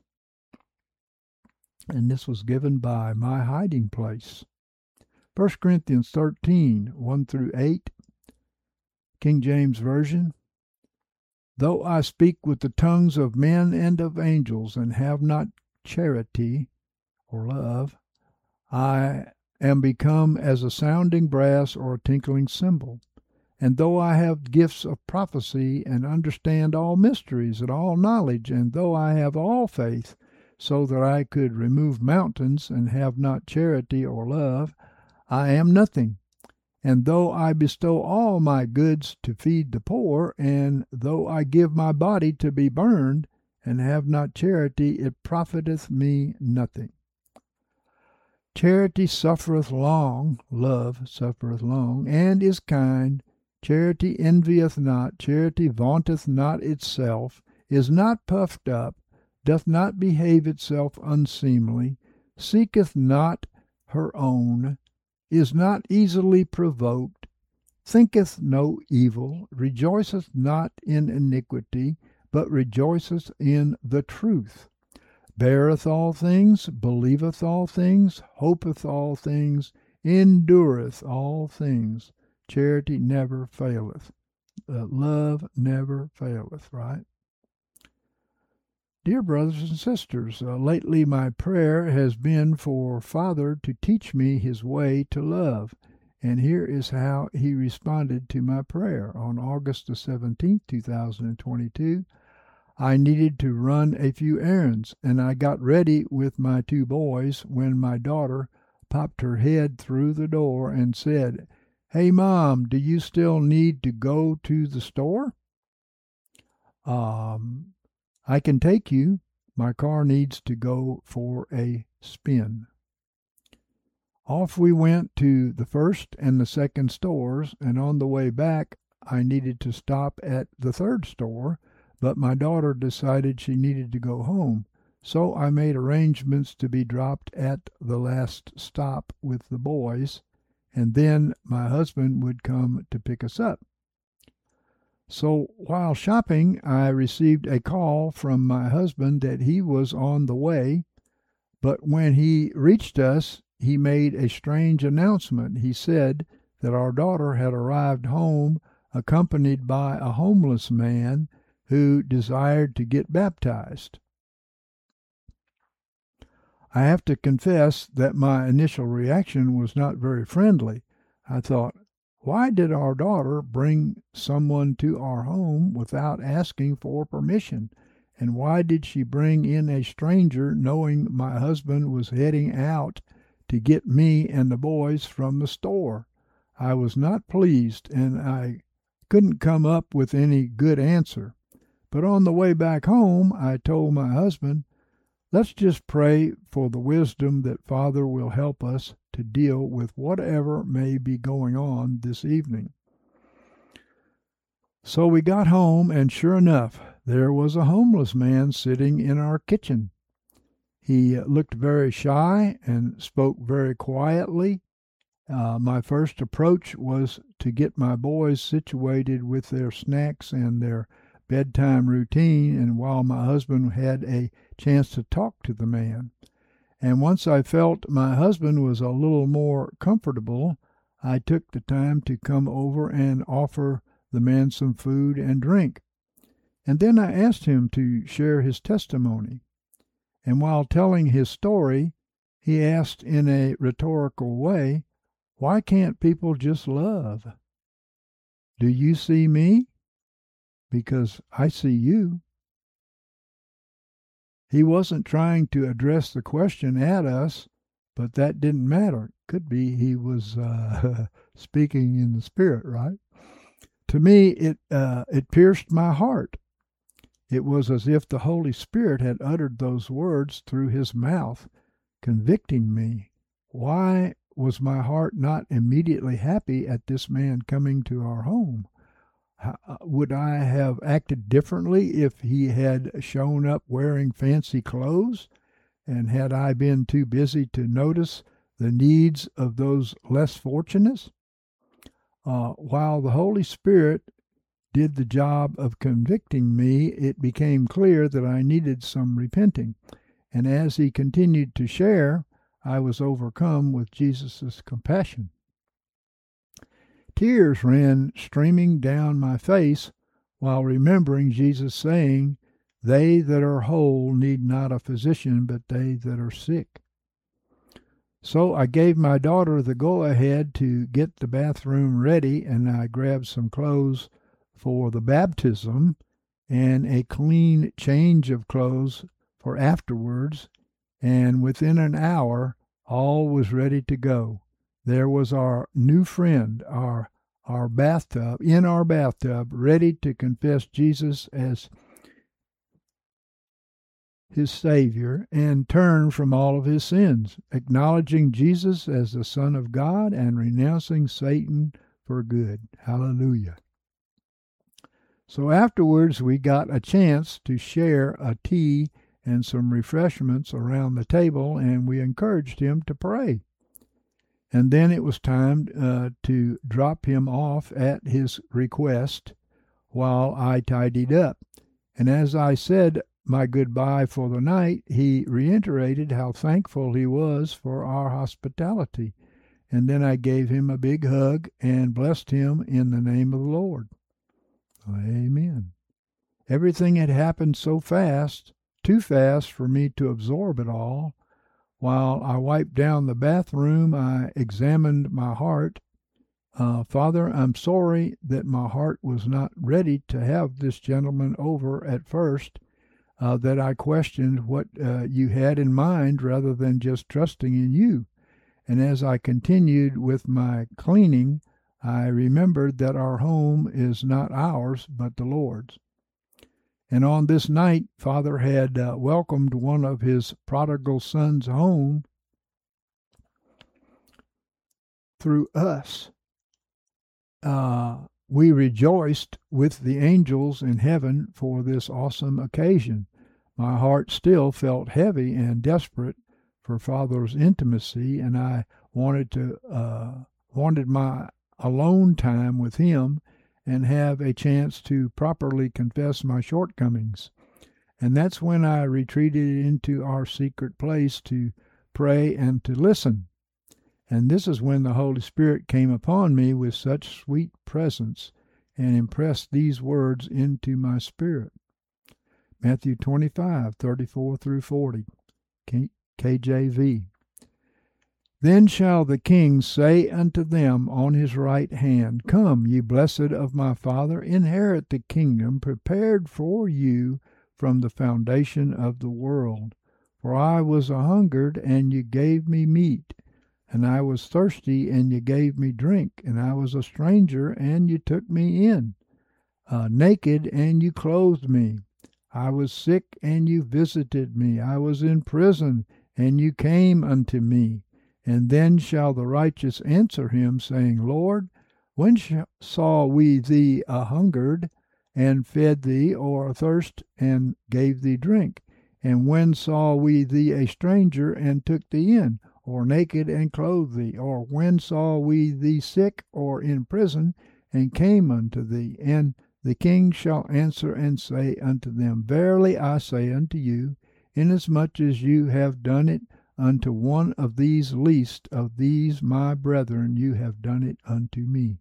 And this was given by My Hiding Place. First Corinthians thirteen, one through eight, King James Version. Though I speak with the tongues of men and of angels, and have not charity or love, I am become as a sounding brass or a tinkling cymbal. And though I have gifts of prophecy, and understand all mysteries and all knowledge, and though I have all faith, so that I could remove mountains, and have not charity or love, I am nothing. And though I bestow all my goods to feed the poor, and though I give my body to be burned, and have not charity, it profiteth me nothing. Charity suffereth long, love suffereth long, and is kind. Charity envieth not, charity vaunteth not itself, is not puffed up, doth not behave itself unseemly, seeketh not her own, is not easily provoked, thinketh no evil, rejoiceth not in iniquity, but rejoiceth in the truth, beareth all things, believeth all things, hopeth all things, endureth all things. Charity never faileth. Uh, love never faileth, right? Dear brothers and sisters, uh, lately my prayer has been for Father to teach me his way to love. And here is how he responded to my prayer. On August the seventeenth, two thousand twenty-two, I needed to run a few errands, and I got ready with my two boys when my daughter popped her head through the door and said, Hey, Mom, do you still need to go to the store? Um, I can take you. My car needs to go for a spin. Off we went to the first and the second stores, and on the way back, I needed to stop at the third store, but my daughter decided she needed to go home, so I made arrangements to be dropped at the last stop with the boys, and then my husband would come to pick us up. So while shopping, I received a call from my husband that he was on the way, but when he reached us, he made a strange announcement. He said that our daughter had arrived home accompanied by a homeless man who desired to get baptized. I have to confess that my initial reaction was not very friendly. I thought, why did our daughter bring someone to our home without asking for permission? And why did she bring in a stranger knowing my husband was heading out to get me and the boys from the store? I was not pleased, and I couldn't come up with any good answer. But on the way back home, I told my husband, let's just pray for the wisdom that Father will help us to deal with whatever may be going on this evening. So we got home, and sure enough, there was a homeless man sitting in our kitchen. He looked very shy and spoke very quietly. Uh, my first approach was to get my boys situated with their snacks and their bedtime routine, and while my husband had a chance to talk to the man. And once I felt my husband was a little more comfortable, I took the time to come over and offer the man some food and drink. And then I asked him to share his testimony. And while telling his story, he asked in a rhetorical way, why can't people just love? Do you see me? Because I see you. He wasn't trying to address the question at us, but that didn't matter. Could be he was uh, speaking in the Spirit, right? To me, it uh, it pierced my heart. It was as if the Holy Spirit had uttered those words through his mouth, convicting me. Why was my heart not immediately happy at this man coming to our home? How, would I have acted differently if he had shown up wearing fancy clothes? And had I been too busy to notice the needs of those less fortunate? Uh, while the Holy Spirit did the job of convicting me, it became clear that I needed some repenting. And as he continued to share, I was overcome with Jesus' compassion. Tears ran streaming down my face while remembering Jesus saying, they that are whole need not a physician, but they that are sick. So I gave my daughter the go-ahead to get the bathroom ready, and I grabbed some clothes for the baptism and a clean change of clothes for afterwards, and within an hour all was ready to go. There was our new friend, our our bathtub, in our bathtub, ready to confess Jesus as his Savior and turn from all of his sins, acknowledging Jesus as the Son of God and renouncing Satan for good. Hallelujah. So afterwards we got a chance to share a tea and some refreshments around the table, and we encouraged him to pray. And then it was time uh, to drop him off at his request while I tidied up. And as I said my goodbye for the night, he reiterated how thankful he was for our hospitality. And then I gave him a big hug and blessed him in the name of the Lord. Amen. Everything had happened so fast, too fast for me to absorb it all. While I wiped down the bathroom, I examined my heart. Uh, Father, I'm sorry that my heart was not ready to have this gentleman over at first, uh, that I questioned what uh, you had in mind rather than just trusting in you. And as I continued with my cleaning, I remembered that our home is not ours, but the Lord's. And on this night, Father had uh, welcomed one of his prodigal sons home through us. Uh, we rejoiced with the angels in heaven for this awesome occasion. My heart still felt heavy and desperate for Father's intimacy, and I wanted to uh, wanted my alone time with him and have a chance to properly confess my shortcomings. And that's when I retreated into our secret place to pray and to listen. And this is when the Holy Spirit came upon me with such sweet presence and impressed these words into my spirit. Matthew twenty-five, thirty-four through forty, K J V. Then shall the King say unto them on his right hand, Come, ye blessed of my Father, inherit the kingdom prepared for you from the foundation of the world. For I was a hungered, and ye gave me meat, and I was thirsty, and ye gave me drink, and I was a stranger, and ye took me in, uh, naked, and you clothed me. I was sick, and you visited me. I was in prison, and you came unto me. And then shall the righteous answer him, saying, Lord, when sh- saw we thee a hungered, and fed thee, or athirst, and gave thee drink? And when saw we thee a stranger, and took thee in, or naked, and clothed thee? Or when saw we thee sick, or in prison, and came unto thee? And the King shall answer and say unto them, Verily I say unto you, inasmuch as you have done it unto one of these least of these my brethren, you have done it unto me.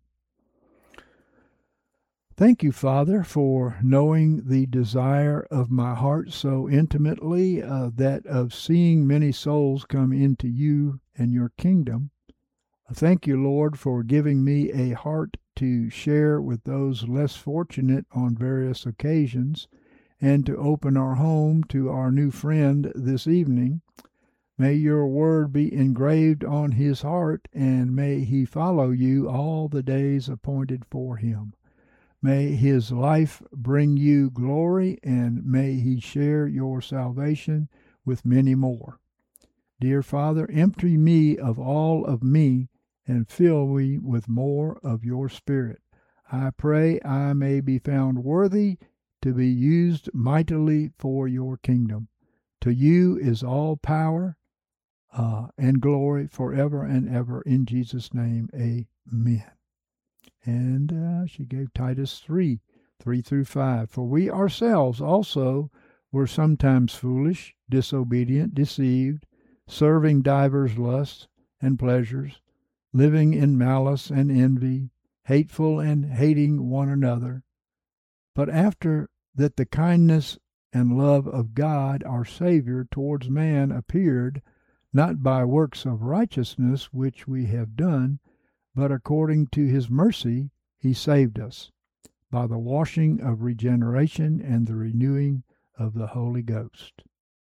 Thank you, Father, for knowing the desire of my heart so intimately, uh, that of seeing many souls come into you and your kingdom. Thank you, Lord, for giving me a heart to share with those less fortunate on various occasions, and to open our home to our new friend this evening. May your word be engraved on his heart, and may he follow you all the days appointed for him. May his life bring you glory, and may he share your salvation with many more. Dear Father, empty me of all of me, and fill me with more of your Spirit. I pray I may be found worthy to be used mightily for your kingdom. To you is all power Uh, and glory forever and ever. In Jesus' name, amen. And uh, she gave Titus three, three through five. For we ourselves also were sometimes foolish, disobedient, deceived, serving divers lusts and pleasures, living in malice and envy, hateful and hating one another. But after that the kindness and love of God our Savior towards man appeared, not by works of righteousness which we have done, but according to his mercy he saved us, by the washing of regeneration and the renewing of the Holy Ghost.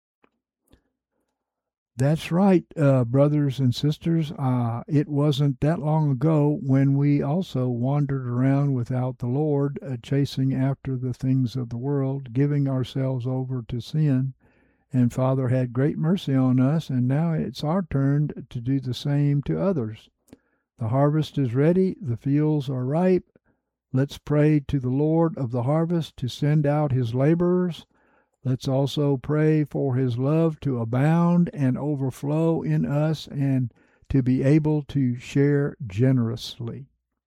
That's right, uh, brothers and sisters. Uh, it wasn't that long ago when we also wandered around without the Lord, uh, chasing after the things of the world, giving ourselves over to sin. And Father had great mercy on us, and now it's our turn to do the same to others. The harvest is ready, the fields are ripe. Let's pray to the Lord of the harvest to send out his laborers. Let's also pray for his love to abound and overflow in us, and to be able to share generously.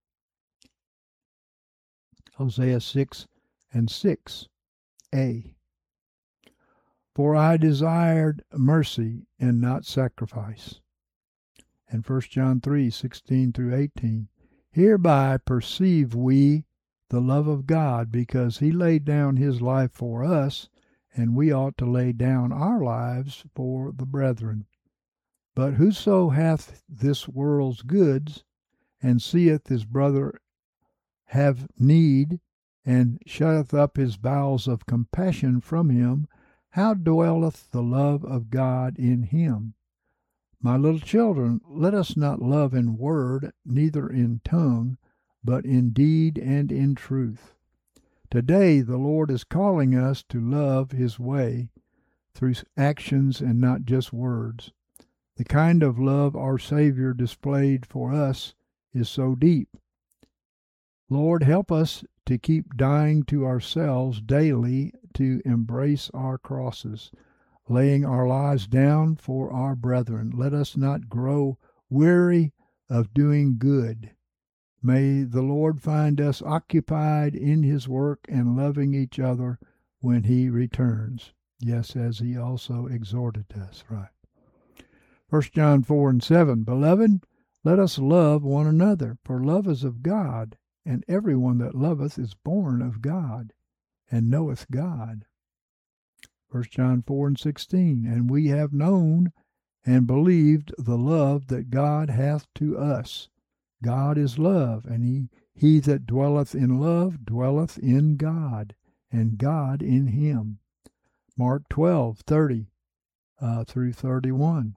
Hosea six and six a. For I desired mercy and not sacrifice. And First John three, sixteen through eighteen. Hereby perceive we the love of God, because he laid down his life for us, and we ought to lay down our lives for the brethren. But whoso hath this world's goods, and seeth his brother have need, and shutteth up his bowels of compassion from him, how dwelleth the love of God in him? My little children, let us not love in word, neither in tongue, but in deed and in truth. Today the Lord is calling us to love his way through actions and not just words. The kind of love our Savior displayed for us is so deep. Lord, help us to keep dying to ourselves daily, to embrace our crosses, laying our lives down for our brethren. Let us not grow weary of doing good. May the Lord find us occupied in his work and loving each other when he returns. Yes, as he also exhorted us, right? First John four and seven. Beloved, Let us love one another, for love is of God, and every one that loveth is born of God, and knoweth God. First John four and sixteen, and we have known and believed the love that God hath to us. God is love, and he, he that dwelleth in love dwelleth in God, and God in him. Mark twelve, thirty uh, through thirty-one.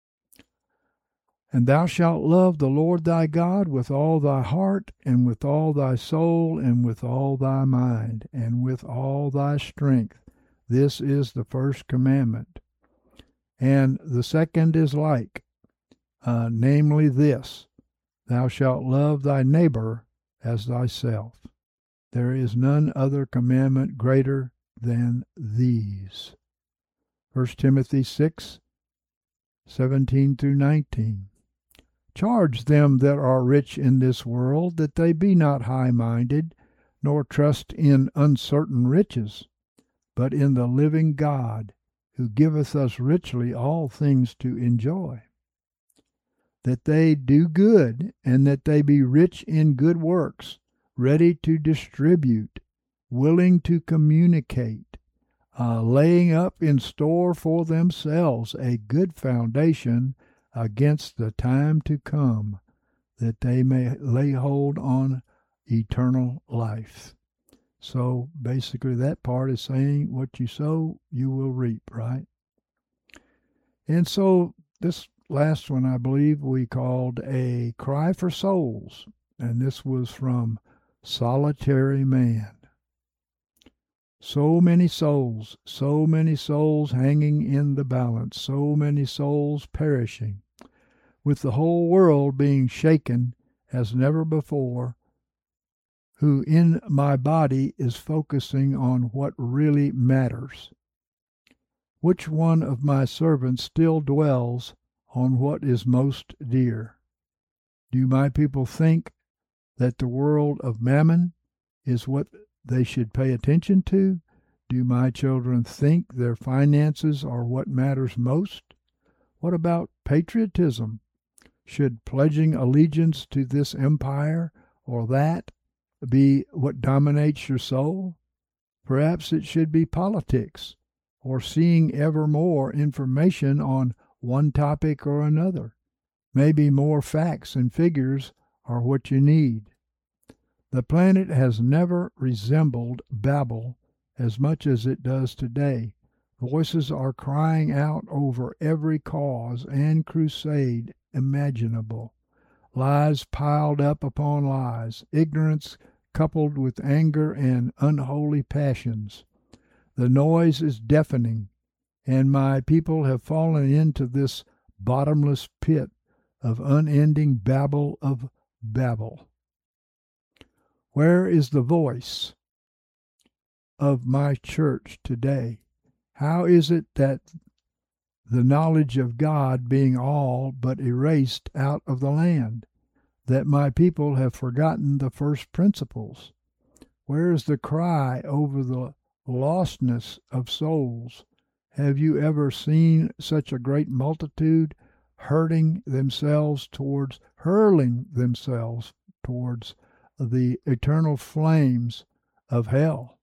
And thou shalt love the Lord thy God with all thy heart, and with all thy soul, and with all thy mind, and with all thy strength. This is the first commandment. And the second is like, uh, namely this, thou shalt love thy neighbor as thyself. There is none other commandment greater than these. First Timothy six, seventeen through nineteen. Charge them that are rich in this world that they be not high-minded, nor trust in uncertain riches, but in the living God, who giveth us richly all things to enjoy. That they do good, and that they be rich in good works, ready to distribute, willing to communicate, uh, laying up in store for themselves a good foundation against the time to come, that they may lay hold on eternal life. So basically that part is saying what you sow, you will reap, right? And so this last one, I believe we called A Cry for Souls, and this was from Solitary Man. So many souls, so many souls hanging in the balance, so many souls perishing, with the whole world being shaken as never before, who in my body is focusing on what really matters. Which one of my servants still dwells on what is most dear? Do my people think that the world of mammon is what they should pay attention to? Do my children think their finances are what matters most? What about patriotism? Should pledging allegiance to this empire or that be what dominates your soul? Perhaps it should be politics, or seeing ever more information on one topic or another. Maybe more facts and figures are what you need. The planet has never resembled Babel as much as it does today. Voices are crying out over every cause and crusade imaginable. Lies piled up upon lies, ignorance coupled with anger and unholy passions. The noise is deafening, and my people have fallen into this bottomless pit of unending babble of Babel. Where is the voice of my church today? How is it that the knowledge of God being all but erased out of the land, that my people have forgotten the first principles? Where is the cry over the lostness of souls? Have you ever seen such a great multitude hurting themselves towards, hurling themselves towards the eternal flames of hell,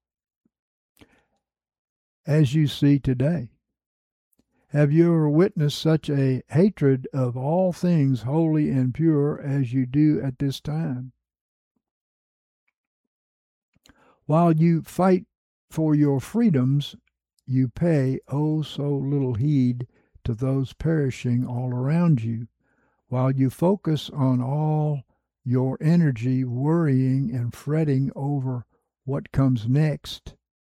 as you see today? Have you ever witnessed such a hatred of all things holy and pure as you do at this time? While you fight for your freedoms, you pay oh so little heed to those perishing all around you. While you focus on all your energy worrying and fretting over what comes next,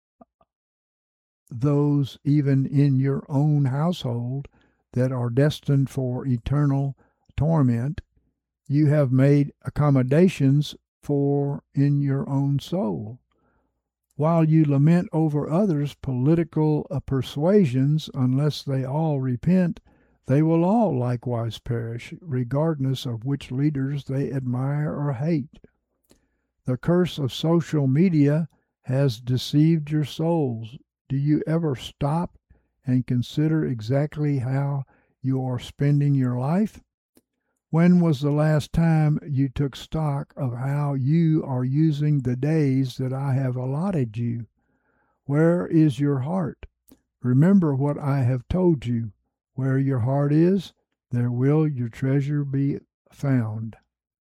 those even in your own household that are destined for eternal torment, you have made accommodations for in your own soul. While you lament over others' political uh, persuasions, unless they all repent, they will all likewise perish, regardless of which leaders they admire or hate. The curse of social media has deceived your souls. Do you ever stop and consider exactly how you are spending your life? When was the last time you took stock of how you are using the days that I have allotted you? Where is your heart? Remember what I have told you. Where your heart is, there will your treasure be found.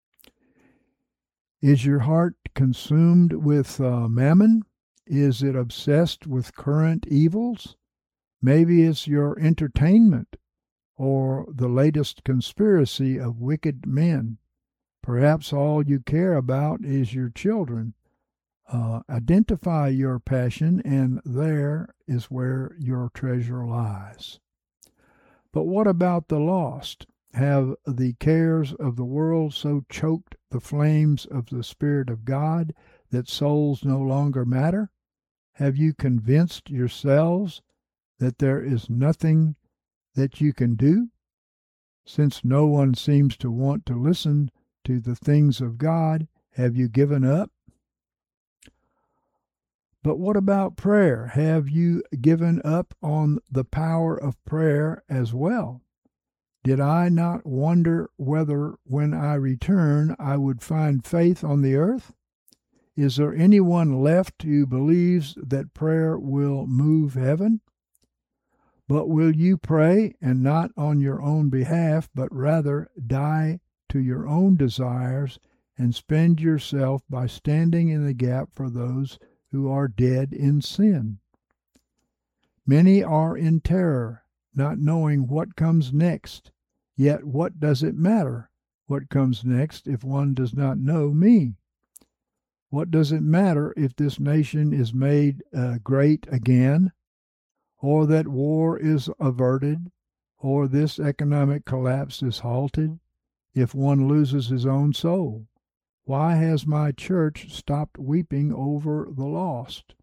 Is your heart consumed with uh, mammon? Is it obsessed with current evils? Maybe it's your entertainment or the latest conspiracy of wicked men. Perhaps all you care about is your children. Uh, identify your passion, and there is where your treasure lies. But what about the lost? Have the cares of the world so choked the flames of the Spirit of God that souls no longer matter? Have you convinced yourselves that there is nothing that you can do? Since no one seems to want to listen to the things of God, have you given up? But what about prayer? Have you given up on the power of prayer as well? Did I not wonder whether when I return I would find faith on the earth? Is there anyone left who believes that prayer will move heaven? But will you pray, and not on your own behalf, but rather die to your own desires and spend yourself by standing in the gap for those who are dead in sin? Many are in terror, not knowing what comes next. Yet what does it matter what comes next if one does not know me? What does it matter if this nation is made uh, great again, or that war is averted, or this economic collapse is halted, if one loses his own soul? Why has my church stopped weeping over the lost?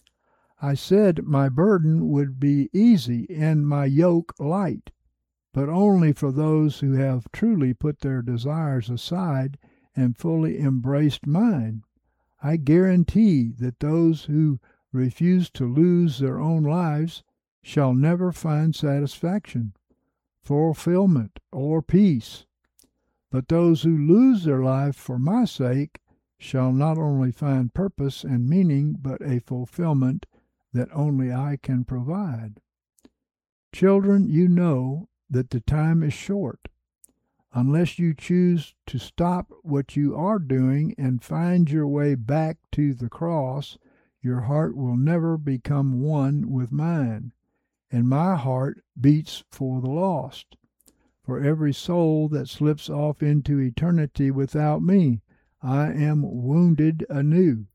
I said my burden would be easy and my yoke light, but only for those who have truly put their desires aside and fully embraced mine. I guarantee that those who refuse to lose their own lives shall never find satisfaction, fulfillment, or peace. But those who lose their life for my sake shall not only find purpose and meaning, but a fulfillment that only I can provide. Children, you know that the time is short. Unless you choose to stop what you are doing and find your way back to the cross, your heart will never become one with mine, and my heart beats for the lost, for every soul that slips off into eternity without me. I am wounded anew.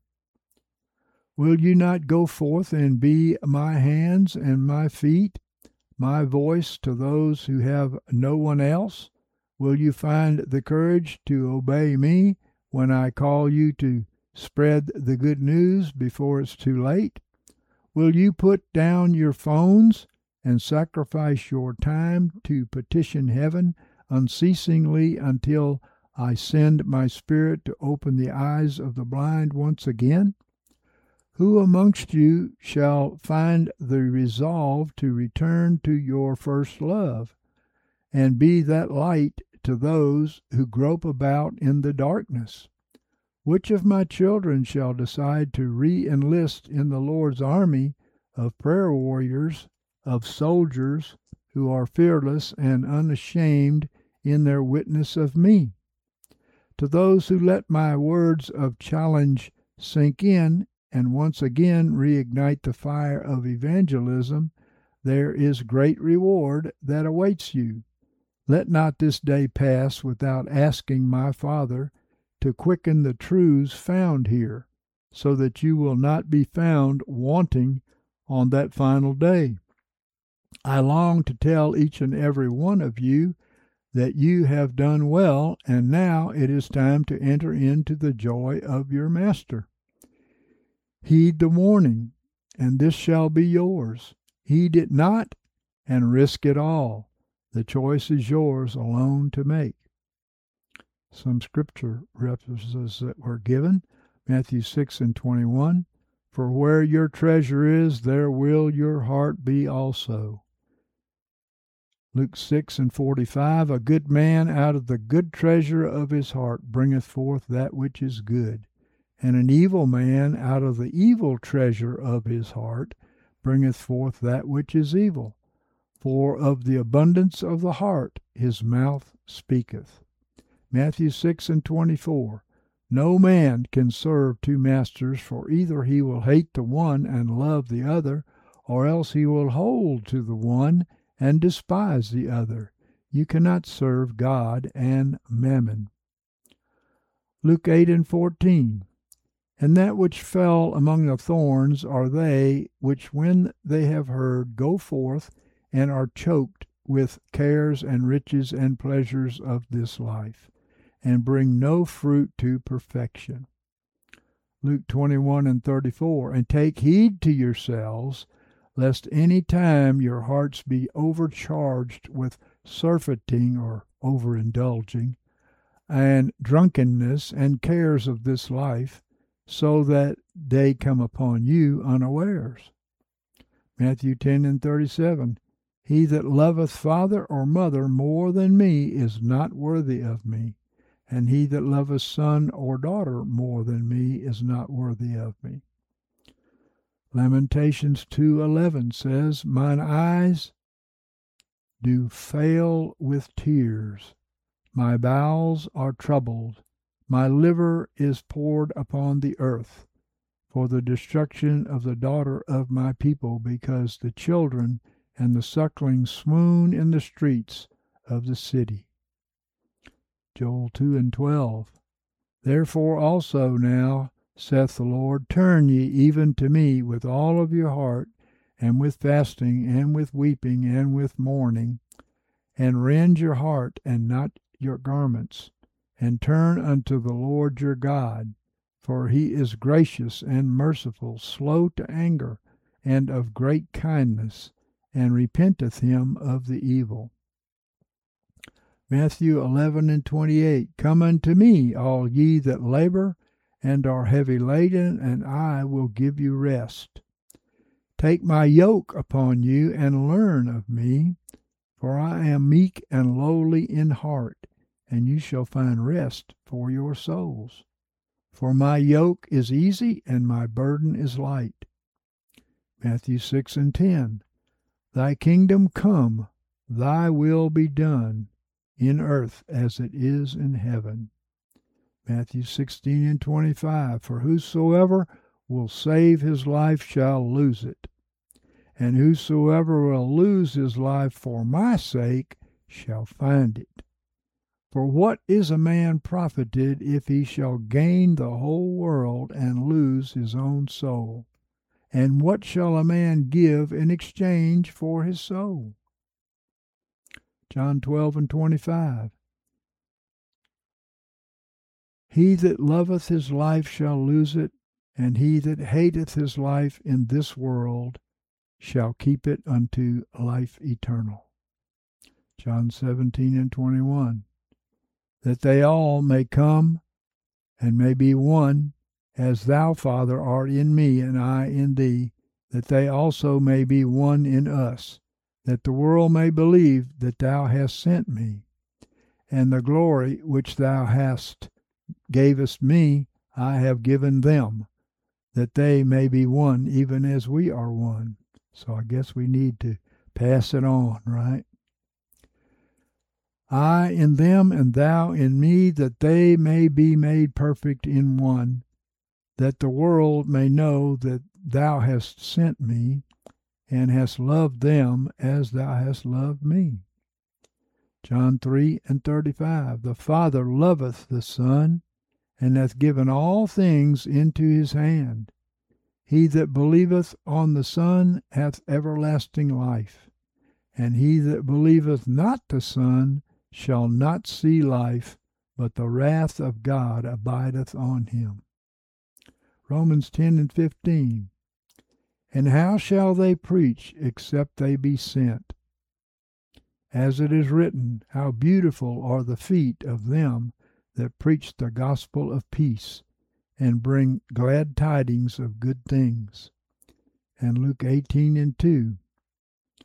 Will you not go forth and be my hands and my feet, my voice to those who have no one else? Will you find the courage to obey me when I call you to spread the good news before it's too late? Will you put down your phones and sacrifice your time to petition heaven unceasingly until I send my Spirit to open the eyes of the blind once again? Who amongst you shall find the resolve to return to your first love, and be that light to those who grope about in the darkness? Which of my children shall decide to re-enlist in the Lord's army of prayer warriors, of soldiers who are fearless and unashamed in their witness of me? To those who let my words of challenge sink in and once again reignite the fire of evangelism, there is great reward that awaits you. Let not this day pass without asking my Father to quicken the truths found here, so that you will not be found wanting on that final day. I long to tell each and every one of you that you have done well, and now it is time to enter into the joy of your Master. Heed the warning, and this shall be yours. Heed it not, and risk it all. The choice is yours alone to make. Some scripture references that were given. Matthew six and twenty-one. For where your treasure is, there will your heart be also. Luke six and forty-five, a good man out of the good treasure of his heart bringeth forth that which is good, and an evil man out of the evil treasure of his heart bringeth forth that which is evil. For of the abundance of the heart his mouth speaketh. Matthew six and twenty-four, no man can serve two masters, for either he will hate the one and love the other, or else he will hold to the one and despise the other. You cannot serve God and mammon. Luke eight and fourteen, and that which fell among the thorns are they which when they have heard go forth and are choked with cares and riches and pleasures of this life, and bring no fruit to perfection. Luke twenty-one and thirty-four, and take heed to yourselves, lest any time your hearts be overcharged with surfeiting or overindulging, and drunkenness and cares of this life, so that they come upon you unawares. Matthew ten and thirty-seven, he that loveth father or mother more than me is not worthy of me, and he that loveth son or daughter more than me is not worthy of me. Lamentations two eleven says, mine eyes do fail with tears, my bowels are troubled, my liver is poured upon the earth, for the destruction of the daughter of my people, because the children and the sucklings swoon in the streets of the city. Joel two and twelve, therefore also now, saith the Lord, turn ye even to me with all of your heart, and with fasting, and with weeping, and with mourning, and rend your heart, and not your garments, and turn unto the Lord your God, for he is gracious and merciful, slow to anger, and of great kindness, and repenteth him of the evil. Matthew eleven and twenty-eight, come unto me, all ye that labor and are heavy laden, and I will give you rest. Take my yoke upon you, and learn of me, for I am meek and lowly in heart, and you shall find rest for your souls. For my yoke is easy, and my burden is light. Matthew six and ten, thy kingdom come, thy will be done, in earth as it is in heaven. Matthew sixteen and twenty-five, for whosoever will save his life shall lose it, and whosoever will lose his life for my sake shall find it. For what is a man profited if he shall gain the whole world and lose his own soul? And what shall a man give in exchange for his soul? John twelve and twenty-five, he that loveth his life shall lose it, and he that hateth his life in this world shall keep it unto life eternal. John seventeen and twenty-one, that they all may come and may be one, as thou, Father, art in me, and I in thee, that they also may be one in us, that the world may believe that thou hast sent me. And the glory which thou hast gavest me, I have given them, that they may be one, even as we are one. So I guess we need to pass it on, right? I in them, and thou in me, that they may be made perfect in one, that the world may know that thou hast sent me, and hast loved them as thou hast loved me. John three and thirty-five, the Father loveth the Son, and hath given all things into his hand. He that believeth on the Son hath everlasting life, and he that believeth not the Son shall not see life, but the wrath of God abideth on him. Romans ten and fifteen, and how shall they preach except they be sent? As it is written, how beautiful are the feet of them that preach the gospel of peace, and bring glad tidings of good things. And Luke eighteen and two,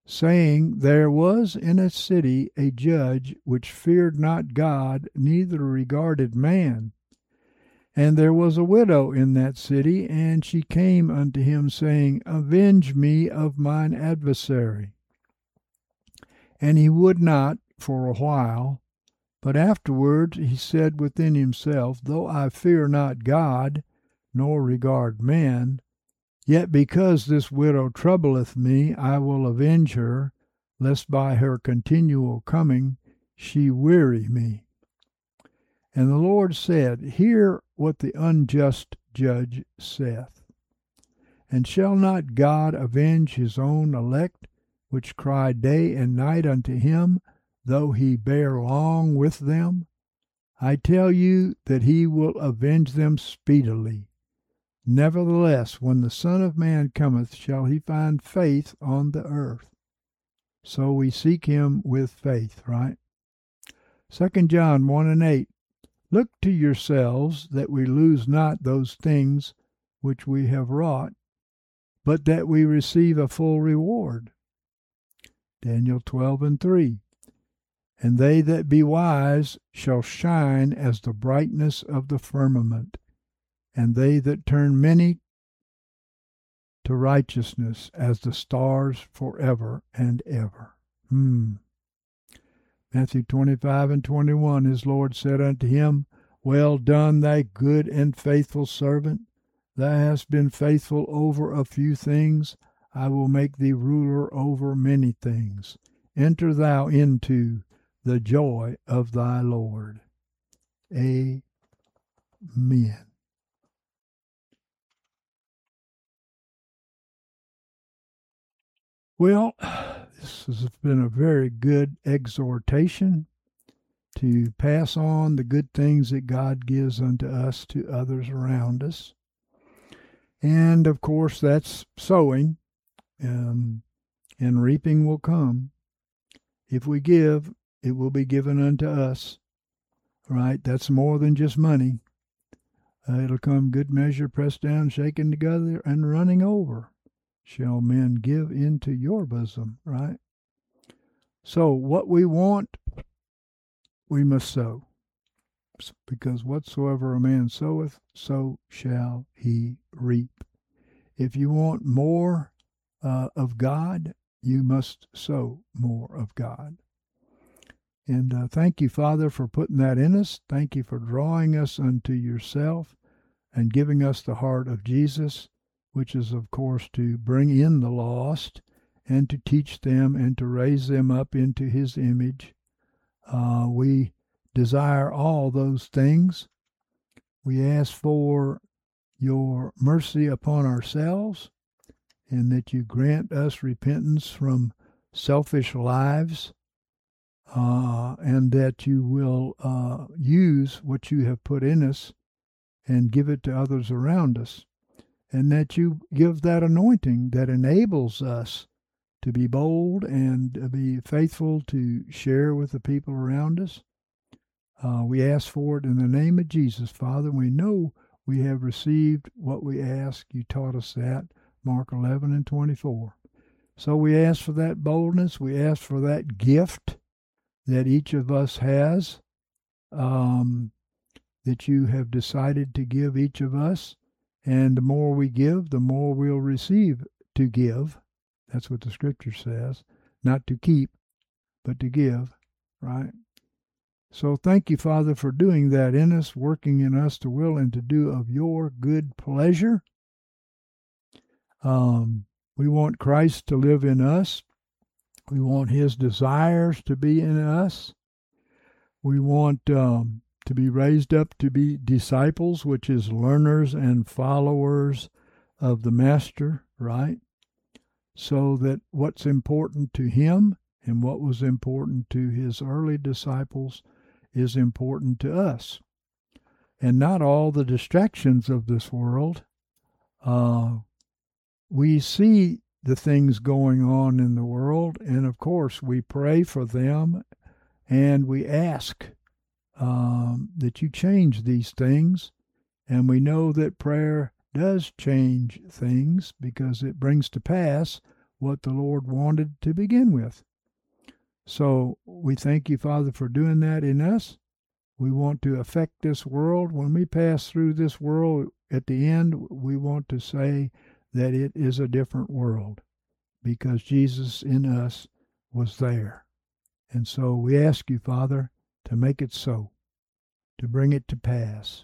saying, There was in a city a judge which feared not God, neither regarded man. And there was a widow in that city, and she came unto him, saying, Avenge me of mine adversary. And he would not for a while. But afterwards he said within himself, Though I fear not God, nor regard man, yet because this widow troubleth me, I will avenge her, lest by her continual coming she weary me. And the Lord said, Hear what the unjust judge saith. And shall not God avenge his own elect, which cry day and night unto him, though he bear long with them? I tell you that he will avenge them speedily. Nevertheless, when the Son of Man cometh, shall he find faith on the earth? So we seek him with faith, right? Second John one and eight. Look to yourselves that we lose not those things which we have wrought, but that we receive a full reward. Daniel twelve and three. And they that be wise shall shine as the brightness of the firmament, and they that turn many to righteousness as the stars forever and ever. Hmm. Matthew twenty-five and twenty-one, his Lord said unto him, Well done, thy good and faithful servant. Thou hast been faithful over a few things. I will make thee ruler over many things. Enter thou into the joy of thy Lord. Amen. Well, this has been a very good exhortation to pass on the good things that God gives unto us to others around us. And, of course, that's sowing, um, and reaping will come. If we give, it will be given unto us, right? That's more than just money. Uh, it'll come good measure, pressed down, shaken together, and running over. Shall men give into your bosom, right? So what we want, we must sow. Because whatsoever a man soweth, so shall he reap. If you want more uh, of God, you must sow more of God. And uh, thank you, Father, for putting that in us. Thank you for drawing us unto yourself and giving us the heart of Jesus, which is, of course, to bring in the lost and to teach them and to raise them up into his image. Uh, we desire all those things. We ask for your mercy upon ourselves, and that you grant us repentance from selfish lives, uh, and that you will uh, use what you have put in us and give it to others around us, and that you give that anointing that enables us to be bold and be faithful to share with the people around us. Uh, we ask for it in the name of Jesus, Father. We know we have received what we ask. You taught us that, Mark eleven and twenty-four. So we ask for that boldness. We ask for that gift that each of us has, um, that you have decided to give each of us. And the more we give, the more we'll receive to give. That's what the Scripture says. Not to keep, but to give, right? So thank you, Father, for doing that in us, working in us to will and to do of your good pleasure. Um, we want Christ to live in us. We want his desires to be in us. We want um, to be raised up to be disciples, which is learners and followers of the Master, right? So that what's important to him and what was important to his early disciples is important to us. And not all the distractions of this world. Uh, we see the things going on in the world, and of course we pray for them, and we ask um, that you change these things. And we know that prayer does change things because it brings to pass what the Lord wanted to begin with. So we thank you, Father, for doing that in us. We want to affect this world. When we pass through this world, at the end, we want to say that it is a different world because Jesus in us was there. And so we ask you, Father, to make it so, to bring it to pass.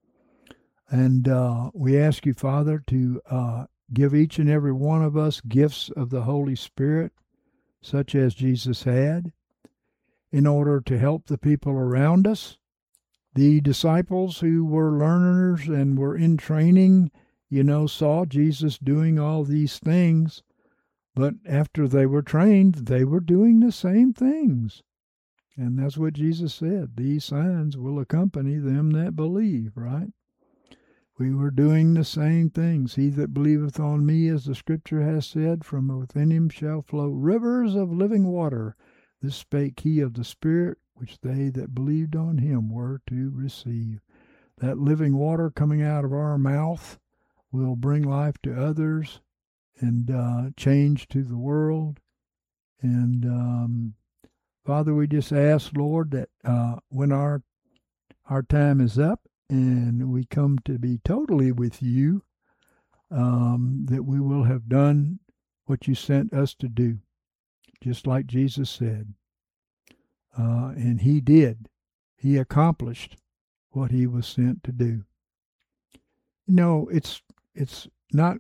And uh, we ask you, Father, to uh, give each and every one of us gifts of the Holy Spirit, such as Jesus had, in order to help the people around us. The disciples who were learners and were in training, you know, saw Jesus doing all these things, but after they were trained, they were doing the same things. And that's what Jesus said. These signs will accompany them that believe, right? We were doing the same things. He that believeth on me, as the scripture has said, from within him shall flow rivers of living water. This spake he of the Spirit, which they that believed on him were to receive. That living water coming out of our mouth will bring life to others and uh, change to the world. And um, Father, we just ask, Lord, that uh, when our our time is up and we come to be totally with you, um, that we will have done what you sent us to do, just like Jesus said. Uh, and he did. He accomplished what he was sent to do. You know, it's it's not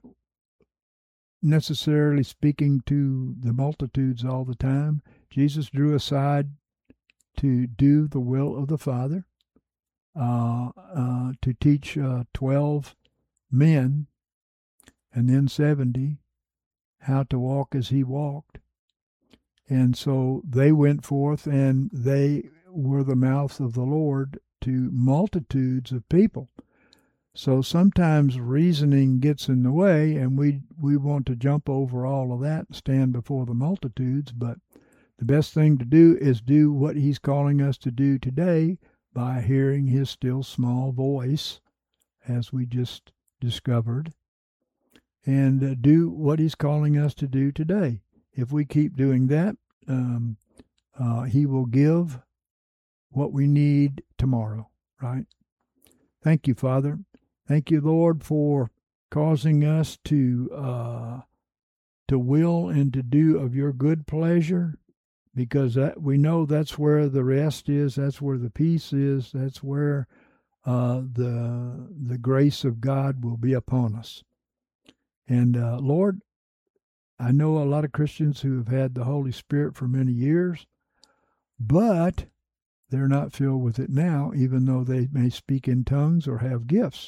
necessarily speaking to the multitudes all the time. Jesus drew aside to do the will of the Father, uh, uh, to teach uh, twelve men and then seventy how to walk as he walked. And so they went forth and they were the mouth of the Lord to multitudes of people. So sometimes reasoning gets in the way and we, we want to jump over all of that and stand before the multitudes, but the best thing to do is do what he's calling us to do today by hearing his still small voice, as we just discovered, and uh, do what he's calling us to do today. If we keep doing that, um, uh, he will give what we need tomorrow, right? Thank you, Father. Thank you, Lord, for causing us to uh, to will and to do of your good pleasure, because that, we know that's where the rest is, that's where the peace is, that's where uh, the the grace of God will be upon us. And uh, Lord, I know a lot of Christians who have had the Holy Spirit for many years, but they're not filled with it now, even though they may speak in tongues or have gifts.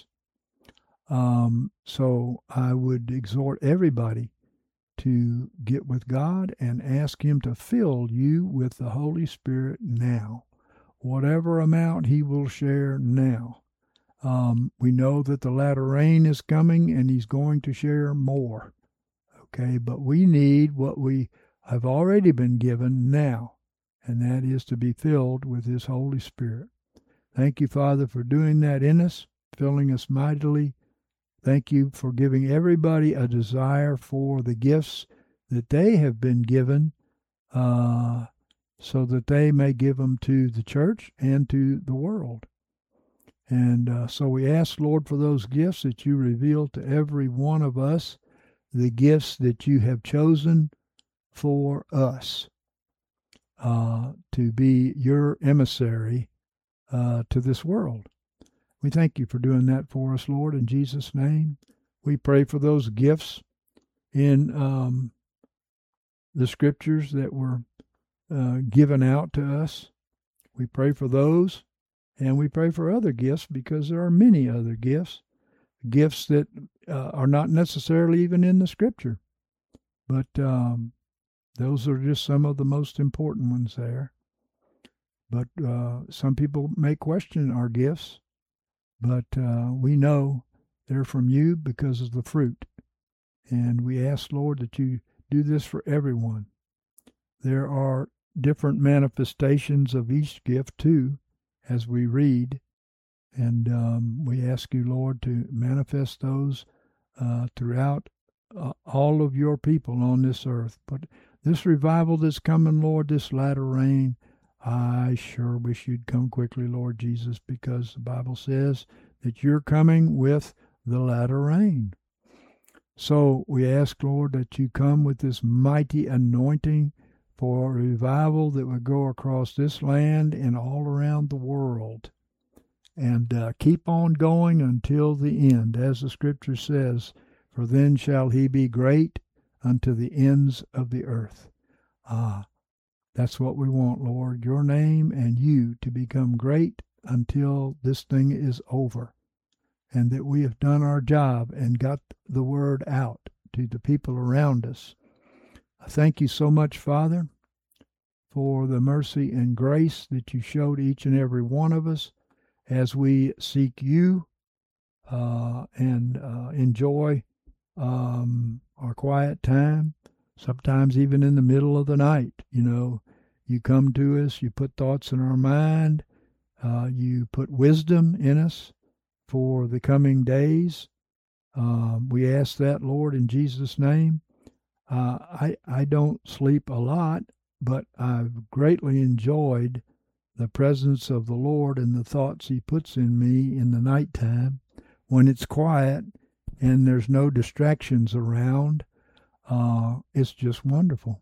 Um, so I would exhort everybody to get with God and ask him to fill you with the Holy Spirit now, whatever amount he will share now. Um, we know that the latter rain is coming and he's going to share more. Okay, but we need what we have already been given now, and that is to be filled with his Holy Spirit. Thank you, Father, for doing that in us, filling us mightily. Thank you for giving everybody a desire for the gifts that they have been given, uh, so that they may give them to the church and to the world. And uh, so we ask, Lord, for those gifts that you reveal to every one of us, the gifts that you have chosen for us uh, to be your emissary uh, to this world. We thank you for doing that for us, Lord, in Jesus' name. We pray for those gifts in um, the scriptures that were uh, given out to us. We pray for those, and we pray for other gifts, because there are many other gifts, gifts that uh, are not necessarily even in the scripture, but um, those are just some of the most important ones there. But uh, some people may question our gifts, but uh, we know they're from you because of the fruit. And we ask, Lord, that you do this for everyone. There are different manifestations of each gift, too, as we read. And um, we ask you, Lord, to manifest those uh, throughout uh, all of your people on this earth. But this revival that's coming, Lord, this latter rain, I sure wish you'd come quickly, Lord Jesus, because the Bible says that you're coming with the latter rain. So we ask, Lord, that you come with this mighty anointing for a revival that would go across this land and all around the world. And uh, keep on going until the end, as the scripture says, for then shall he be great unto the ends of the earth. Ah, that's what we want, Lord, your name and you to become great until this thing is over, and that we have done our job and got the word out to the people around us. I thank you so much, Father, for the mercy and grace that you showed each and every one of us as we seek you uh, and uh, enjoy um, our quiet time, sometimes even in the middle of the night. You know, you come to us, you put thoughts in our mind, uh, you put wisdom in us for the coming days. Um, we ask that, Lord, in Jesus' name. Uh, I, I don't sleep a lot, but I've greatly enjoyed the presence of the Lord and the thoughts he puts in me in the nighttime when it's quiet and there's no distractions around. Uh, it's just wonderful.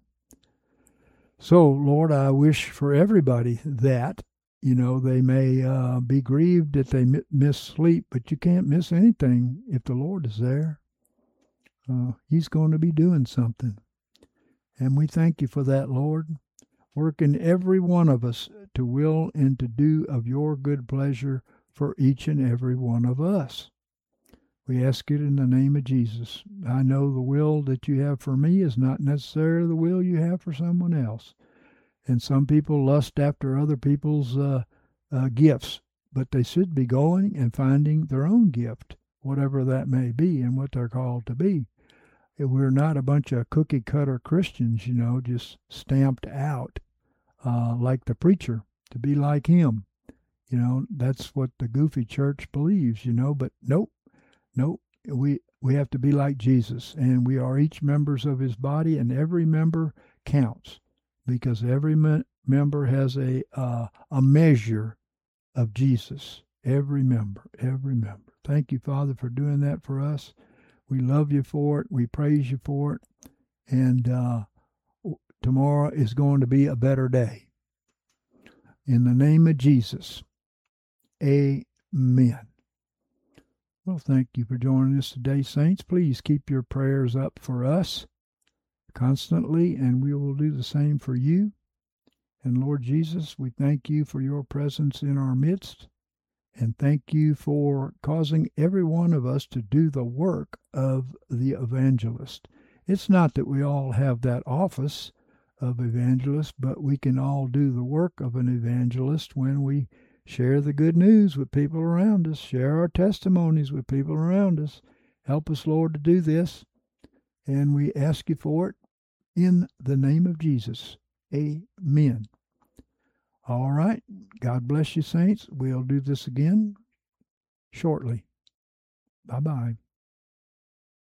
So, Lord, I wish for everybody that, you know, they may uh, be grieved that they miss sleep, but you can't miss anything if the Lord is there. Uh, he's going to be doing something. And we thank you for that, Lord. Work in every one of us to will and to do of your good pleasure for each and every one of us. We ask it in the name of Jesus. I know the will that you have for me is not necessarily the will you have for someone else. And some people lust after other people's uh, uh, gifts, but they should be going and finding their own gift, whatever that may be and what they're called to be. We're not a bunch of cookie-cutter Christians, you know, just stamped out uh, like the preacher, to be like him. You know, that's what the goofy church believes, you know, but nope, nope. We, we have to be like Jesus, and we are each members of his body, and every member counts because every me- member has a, uh, a measure of Jesus. Every member, every member. Thank you, Father, for doing that for us. We love you for it. We praise you for it. And uh, tomorrow is going to be a better day. In the name of Jesus, amen. Well, thank you for joining us today, saints. Please keep your prayers up for us constantly, and we will do the same for you. And Lord Jesus, we thank you for your presence in our midst. And thank you for causing every one of us to do the work of the evangelist. It's not that we all have that office of evangelist, but we can all do the work of an evangelist when we share the good news with people around us, share our testimonies with people around us. Help us, Lord, to do this. And we ask you for it in the name of Jesus. Amen. All right. God bless you, saints. We'll do this again shortly. Bye-bye.